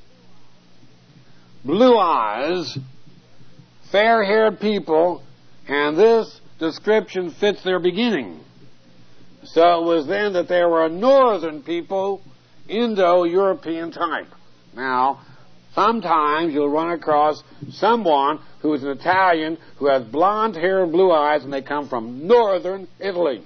blue eyes, fair-haired people, and this description fits their beginning. So it was then that they were a northern people, Indo-European type. Now, sometimes you'll run across someone who is an Italian who has blonde hair and blue eyes, and they come from northern Italy.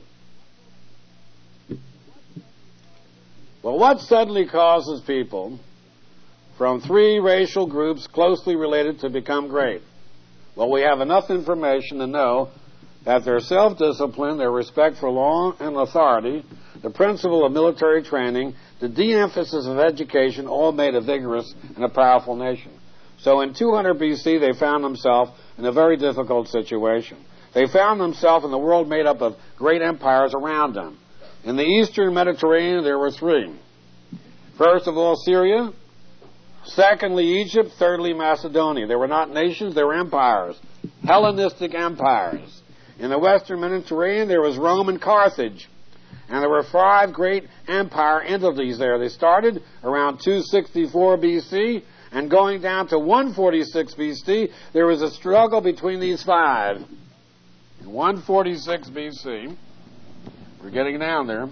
Well, what suddenly causes people from three racial groups closely related to become great? Well, we have enough information to know that their self-discipline, their respect for law and authority, the principle of military training, the de-emphasis of education, all made a vigorous and a powerful nation. So in two hundred B C, they found themselves in a very difficult situation. They found themselves in the world made up of great empires around them. In the eastern Mediterranean, there were three. First of all, Syria. Secondly, Egypt. Thirdly, Macedonia. They were not nations, they were empires. Hellenistic empires. In the western Mediterranean, there was Rome and Carthage. And there were five great empire entities there. They started around two sixty-four B C, and going down to one forty-six B C, there was a struggle between these five. In one forty-six B C, we're getting down there,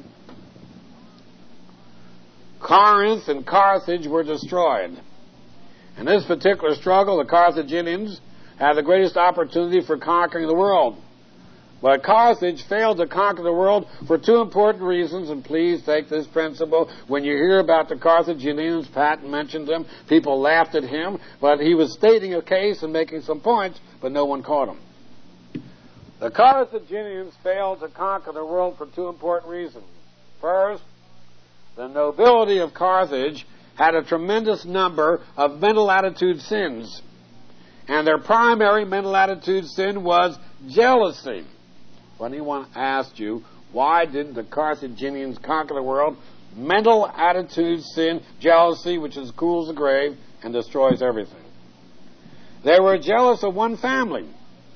Corinth and Carthage were destroyed. In this particular struggle, the Carthaginians had the greatest opportunity for conquering the world. But Carthage failed to conquer the world for two important reasons, and please take this principle. When you hear about the Carthaginians, Patton mentioned them, people laughed at him, but he was stating a case and making some points, but no one caught him. The Carthaginians failed to conquer the world for two important reasons. First, the nobility of Carthage had a tremendous number of mental attitude sins. And their primary mental attitude sin was jealousy. If anyone asked you, why didn't the Carthaginians conquer the world? Mental attitude sin, jealousy, which is cool as the grave and destroys everything. They were jealous of one family,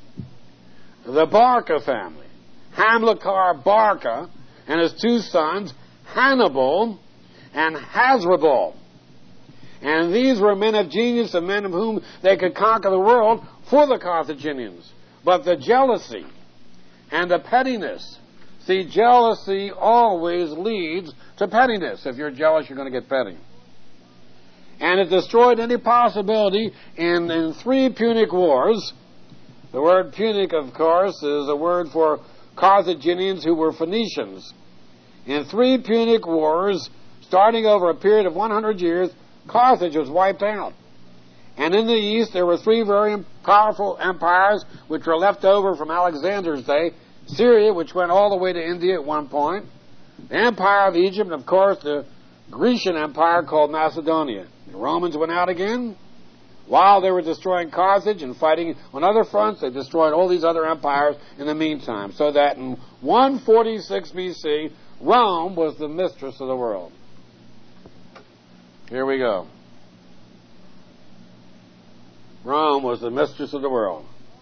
the Barca family. Hamilcar Barca and his two sons, Hannibal and Hasdrubal. And these were men of genius and men of whom they could conquer the world for the Carthaginians. But the jealousy and the pettiness. See, jealousy always leads to pettiness. If you're jealous, you're going to get petty. And it destroyed any possibility in, in three Punic Wars. The word Punic, of course, is a word for Carthaginians who were Phoenicians. In three Punic Wars, starting over a period of one hundred years, Carthage was wiped out. And in the east, there were three very powerful empires which were left over from Alexander's day. Syria, which went all the way to India at one point. The Empire of Egypt, and of course the Grecian Empire called Macedonia. The Romans went out again. While they were destroying Carthage and fighting on other fronts, they destroyed all these other empires in the meantime. So that in one forty-six B C, Rome was the mistress of the world. Here we go. Rome was the mistress of the world.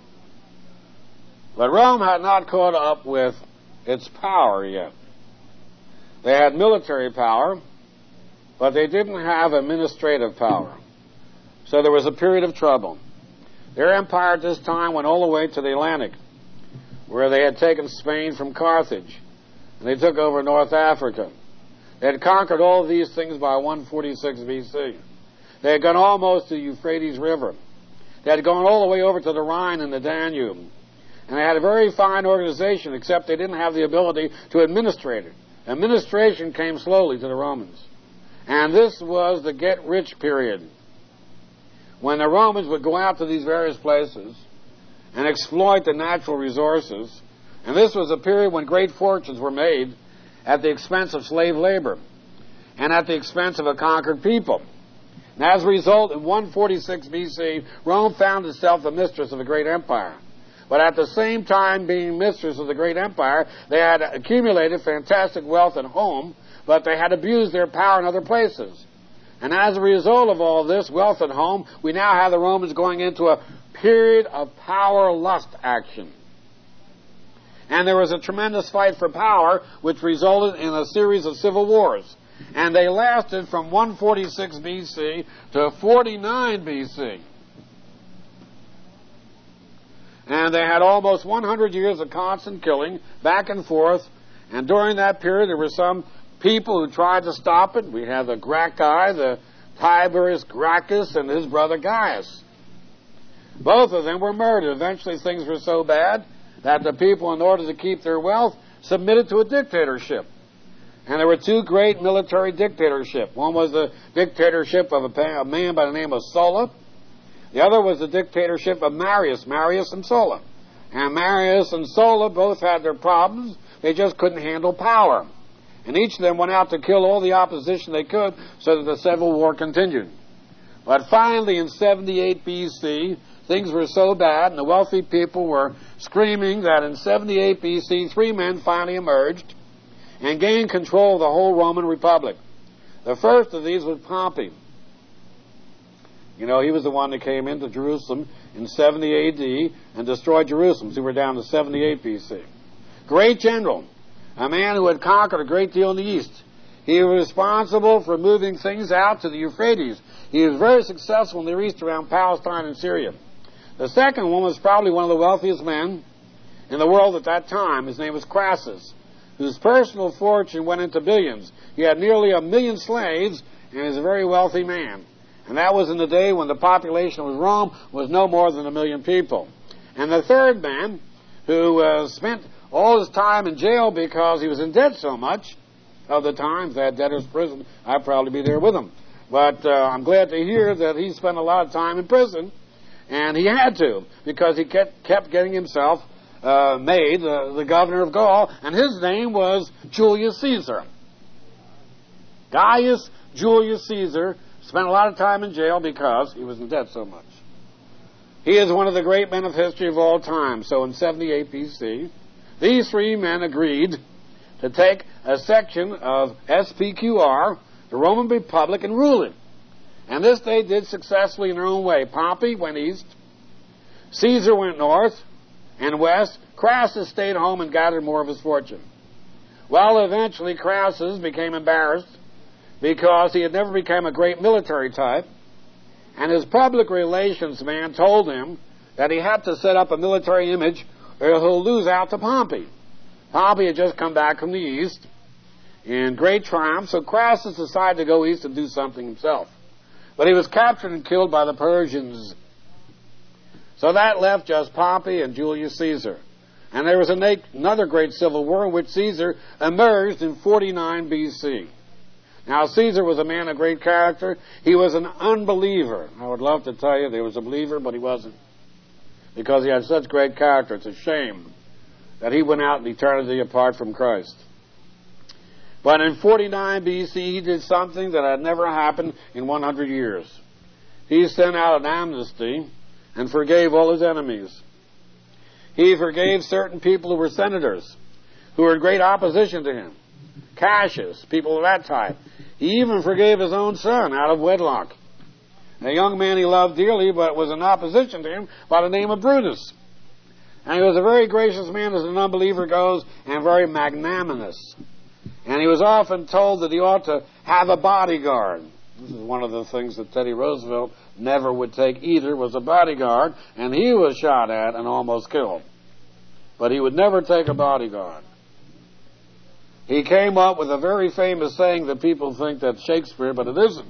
But Rome had not caught up with its power yet. They had military power, but they didn't have administrative power. So there was a period of trouble. Their empire at this time went all the way to the Atlantic, where they had taken Spain from Carthage, and they took over North Africa. They had conquered all of these things by one forty-six B C. They had gone almost to the Euphrates River. They had gone all the way over to the Rhine and the Danube. And they had a very fine organization, except they didn't have the ability to administrate it. Administration came slowly to the Romans. And this was the get-rich period, when the Romans would go out to these various places and exploit the natural resources. And this was a period when great fortunes were made at the expense of slave labor and at the expense of a conquered people. And as a result, in one forty-six B C, Rome found itself the mistress of a great empire. But at the same time being mistress of the great empire, they had accumulated fantastic wealth at home, but they had abused their power in other places. And as a result of all this wealth at home, we now have the Romans going into a period of power lust action. And there was a tremendous fight for power, which resulted in a series of civil wars. And they lasted from one forty-six B C to forty-nine B C. And they had almost one hundred years of constant killing, back and forth. And during that period, there were some people who tried to stop it. We have the Gracchi, the Tiberius Gracchus, and his brother Gaius. Both of them were murdered. Eventually, things were so bad that the people, in order to keep their wealth, submitted to a dictatorship. And there were two great military dictatorships. One was the dictatorship of a, a man by the name of Sulla. The other was the dictatorship of Marius, Marius and Sulla. And Marius and Sulla both had their problems. They just couldn't handle power. And each of them went out to kill all the opposition they could so that the civil war continued. But finally, in seventy-eight B C, things were so bad, and the wealthy people were screaming that in seventy-eight B C, three men finally emerged and gained control of the whole Roman Republic. The first of these was Pompey. You know, he was the one that came into Jerusalem in seventy A D and destroyed Jerusalem. So we're down to seventy-eight B C. Great general, a man who had conquered a great deal in the east. He was responsible for moving things out to the Euphrates. He was very successful in the east around Palestine and Syria. The second one was probably one of the wealthiest men in the world at that time. His name was Crassus, whose personal fortune went into billions. He had nearly a million slaves and was a very wealthy man. And that was in the day when the population of Rome was no more than a million people. And the third man, who uh, spent all his time in jail because he was in debt so much, of the times that debtor's prison, I'd probably be there with him. But uh, I'm glad to hear that he spent a lot of time in prison, and he had to, because he kept, kept getting himself uh, made uh, the governor of Gaul, and his name was Julius Caesar. Gaius Julius Caesar spent a lot of time in jail because he was in debt so much. He is one of the great men of history of all time. So in seventy-eight B C, these three men agreed to take a section of S P Q R, the Roman Republic, and rule it. And this they did successfully in their own way. Pompey went east, Caesar went north and west, Crassus stayed home and gathered more of his fortune. Well, eventually Crassus became embarrassed because he had never become a great military type, and his public relations man told him that he had to set up a military image or he'll lose out to Pompey. Pompey had just come back from the east in great triumph, so Crassus decided to go east and do something himself. But he was captured and killed by the Persians. So that left just Pompey and Julius Caesar. And there was another great civil war in which Caesar emerged in forty-nine B C. Now, Caesar was a man of great character. He was an unbeliever. I would love to tell you there was a believer, but he wasn't. Because he had such great character. It's a shame that he went out in eternity apart from Christ. But in forty-nine B C, he did something that had never happened in one hundred years. He sent out an amnesty and forgave all his enemies. He forgave certain people who were senators, who were in great opposition to him. Cassius, people of that type. He even forgave his own son out of wedlock. A young man he loved dearly, but was in opposition to him, by the name of Brutus. And he was a very gracious man as an unbeliever goes, and very magnanimous. And he was often told that he ought to have a bodyguard. This is one of the things that Teddy Roosevelt never would take either, was a bodyguard, and he was shot at and almost killed. But he would never take a bodyguard. He came up with a very famous saying that people think that's Shakespeare, but it isn't.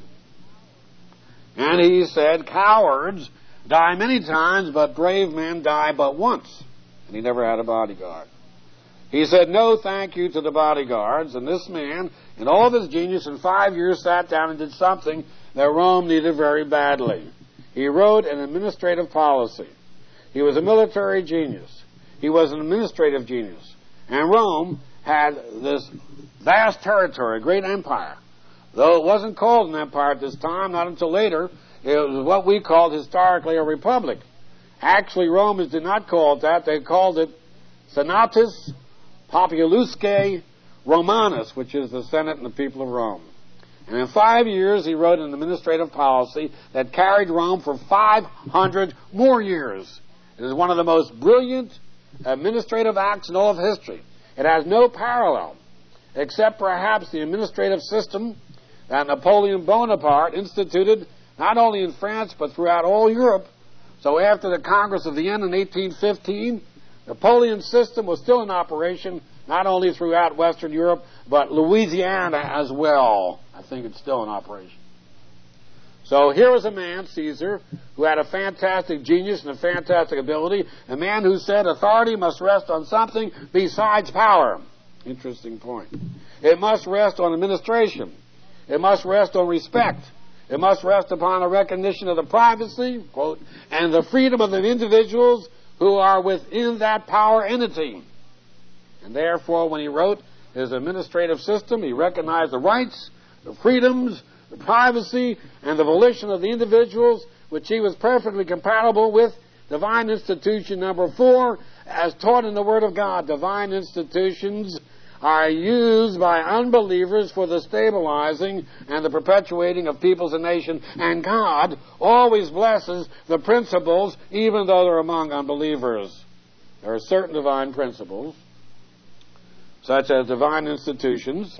And he said, cowards die many times, but brave men die but once. And he never had a bodyguard. He said, no thank you to the bodyguards. And this man, in all of his genius, in five years sat down and did something that Rome needed very badly. He wrote an administrative policy. He was a military genius. He was an administrative genius. And Rome had this vast territory, a great empire. Though it wasn't called an empire at this time, not until later, it was what we called historically a republic. Actually, Romans did not call it that. They called it Senatus Populusque Romanus, which is the Senate and the people of Rome. And in five years, he wrote an administrative policy that carried Rome for five hundred more years. It is one of the most brilliant administrative acts in all of history. It has no parallel, except perhaps the administrative system that Napoleon Bonaparte instituted not only in France but throughout all Europe. So after the Congress of Vienna in eighteen fifteen, Napoleon's system was still in operation not only throughout Western Europe, but Louisiana as well. I think it's still in operation. So here was a man, Caesar, who had a fantastic genius and a fantastic ability, a man who said authority must rest on something besides power. Interesting point. It must rest on administration. It must rest on respect. It must rest upon a recognition of the privacy, quote, and the freedom of the individuals who are within that power entity. And therefore, when he wrote his administrative system, he recognized the rights, the freedoms, the privacy, and the volition of the individuals, which he was perfectly compatible with divine institution number four, as taught in the Word of God. Divine institutions are used by unbelievers for the stabilizing and the perpetuating of peoples and nations, and God always blesses the principles, even though they're among unbelievers. There are certain divine principles, such as divine institutions,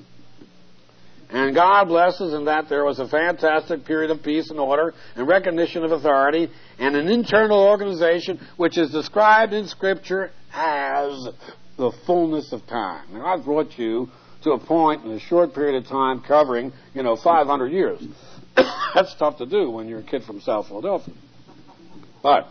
and God blesses in that there was a fantastic period of peace and order and recognition of authority and an internal organization which is described in Scripture as the fullness of time. Now, I've brought you to a point in a short period of time covering, you know, five hundred years. That's tough to do when you're a kid from South Philadelphia. But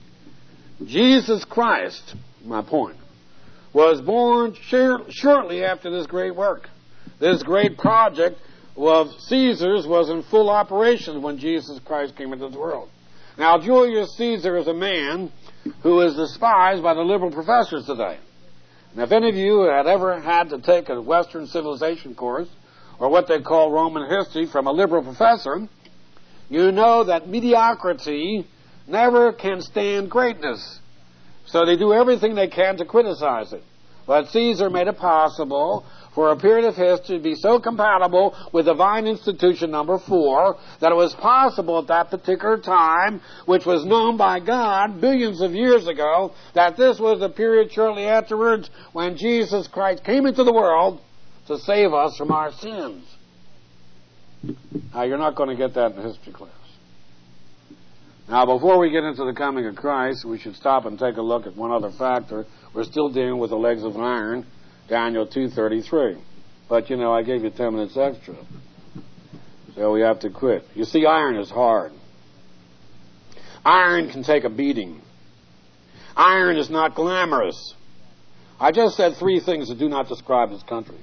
Jesus Christ, my point, was born shortly after this great work. This great project of Caesar's was in full operation when Jesus Christ came into the world. Now, Julius Caesar is a man who is despised by the liberal professors today. And if any of you had ever had to take a Western civilization course, or what they call Roman history, from a liberal professor, you know that mediocrity never can stand greatness. So they do everything they can to criticize it. But Caesar made it possible for a period of history to be so compatible with divine institution number four that it was possible at that particular time, which was known by God billions of years ago, that this was the period shortly afterwards when Jesus Christ came into the world to save us from our sins. Now, you're not going to get that in history class. Now, before we get into the coming of Christ, we should stop and take a look at one other factor. We're still dealing with the legs of iron, Daniel two thirty-three. But, you know, I gave you ten minutes extra. So we have to quit. You see, iron is hard. Iron can take a beating. Iron is not glamorous. I just said three things that do not describe this country.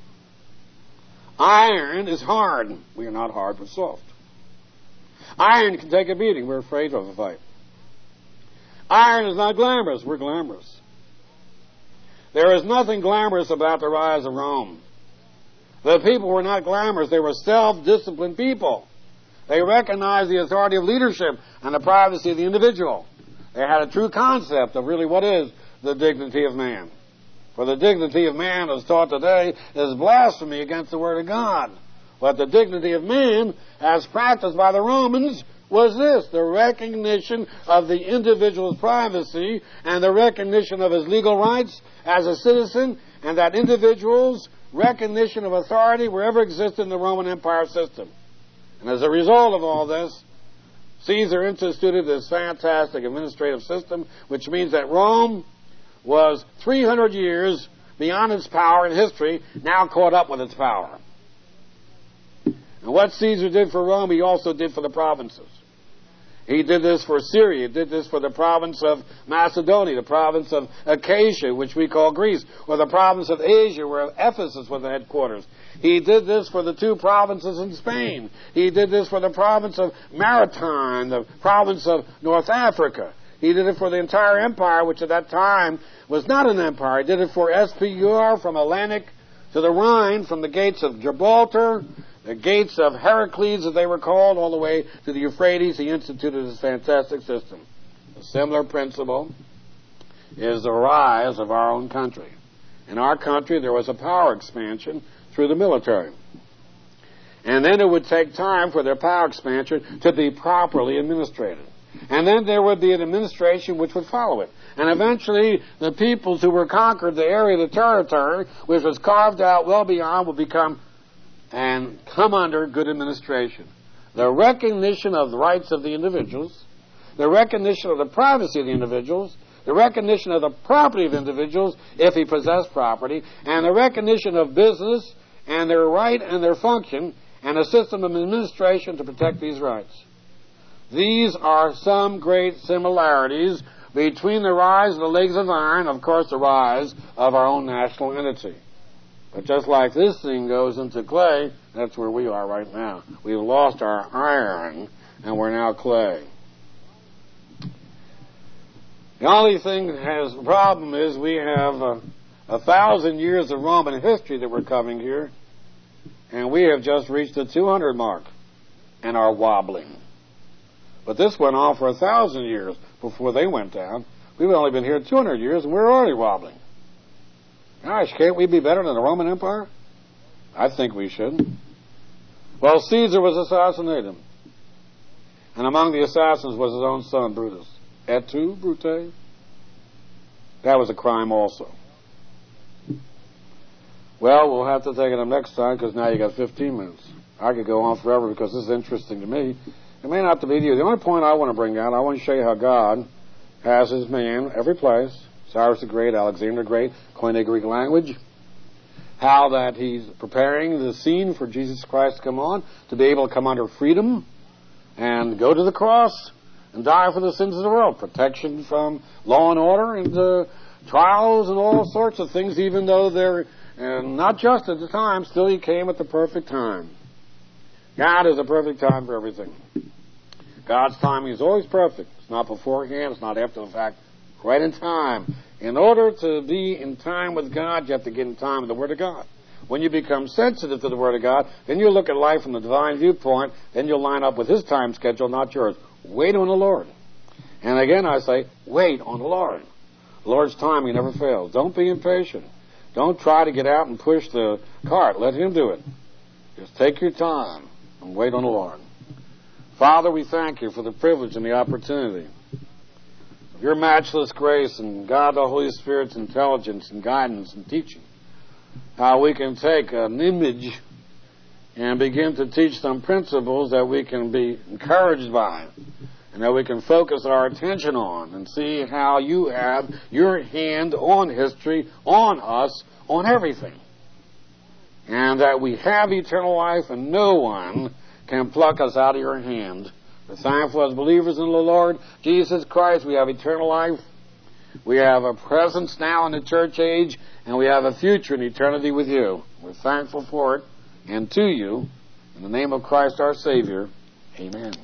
Iron is hard. We are not hard, but soft. Iron can take a beating. We're afraid of a fight. Iron is not glamorous. We're glamorous. There is nothing glamorous about the rise of Rome. The people were not glamorous. They were self-disciplined people. They recognized the authority of leadership and the privacy of the individual. They had a true concept of really what is the dignity of man. For the dignity of man, as taught today, is blasphemy against the Word of God. But the dignity of man, as practiced by the Romans, was this: the recognition of the individual's privacy and the recognition of his legal rights as a citizen, and that individual's recognition of authority wherever existed in the Roman Empire system. And as a result of all this, Caesar instituted this fantastic administrative system, which means that Rome was three hundred years beyond its power in history, now caught up with its power. And what Caesar did for Rome, he also did for the provinces. He did this for Syria. He did this for the province of Macedonia, the province of Achaia, which we call Greece, or the province of Asia, where Ephesus was the headquarters. He did this for the two provinces in Spain. He did this for the province of Maritime, the province of North Africa. He did it for the entire empire, which at that time was not an empire. He did it for S P U R, from Atlantic to the Rhine, from the gates of Gibraltar, the gates of Heracles, as they were called, all the way to the Euphrates. He instituted this fantastic system. A similar principle is the rise of our own country. In our country, there was a power expansion through the military. And then it would take time for their power expansion to be properly administrated. And then there would be an administration which would follow it. And eventually, the peoples who were conquered, the area, the territory, which was carved out well beyond, would become and come under good administration. The recognition of the rights of the individuals, the recognition of the privacy of the individuals, the recognition of the property of individuals, if he possessed property, and the recognition of business and their right and their function, and a system of administration to protect these rights. These are some great similarities between the rise of the Leagues of Iron, of course, the rise of our own national entity. But just like this thing goes into clay, that's where we are right now. We've lost our iron, and we're now clay. The only thing that has a problem is we have a, a thousand years of Roman history that we're covering here, and we have just reached the two hundred mark and are wobbling. But this went on for a thousand years before they went down. We've only been here two hundred years, and we're already wobbling. Gosh, can't we be better than the Roman Empire? I think we should. Well, Caesar was assassinated. And among the assassins was his own son, Brutus. Et tu, Brute? That was a crime also. Well, we'll have to take it up next time, because now you got fifteen minutes. I could go on forever because this is interesting to me. It may not to be to you. The only point I want to bring out, I want to show you how God has his man every place. Cyrus the Great, Alexander the Great, Koine Greek language. How that he's preparing the scene for Jesus Christ to come on, to be able to come under freedom and go to the cross and die for the sins of the world. Protection from law and order and uh, trials and all sorts of things, even though they're uh, not just at the time, still he came at the perfect time. God is a perfect time for everything. God's timing is always perfect. It's not beforehand, it's not after the fact, right in time. In order to be in time with God, you have to get in time with the Word of God. When you become sensitive to the Word of God, then you look at life from the divine viewpoint, then you'll line up with His time schedule, not yours. Wait on the Lord. And again I say, wait on the Lord. The Lord's timing never fails. Don't be impatient. Don't try to get out and push the cart. Let Him do it. Just take your time and wait on the Lord. Father, we thank You for the privilege and the opportunity of Your matchless grace and God the Holy Spirit's intelligence and guidance and teaching. How we can take an image and begin to teach some principles that we can be encouraged by and that we can focus our attention on and see how You have Your hand on history, on us, on everything. And that we have eternal life and no one can pluck us out of Your hand. We're thankful as believers in the Lord Jesus Christ. We have eternal life. We have a presence now in the church age, and we have a future in eternity with You. We're thankful for it, and to You, in the name of Christ our Savior, amen.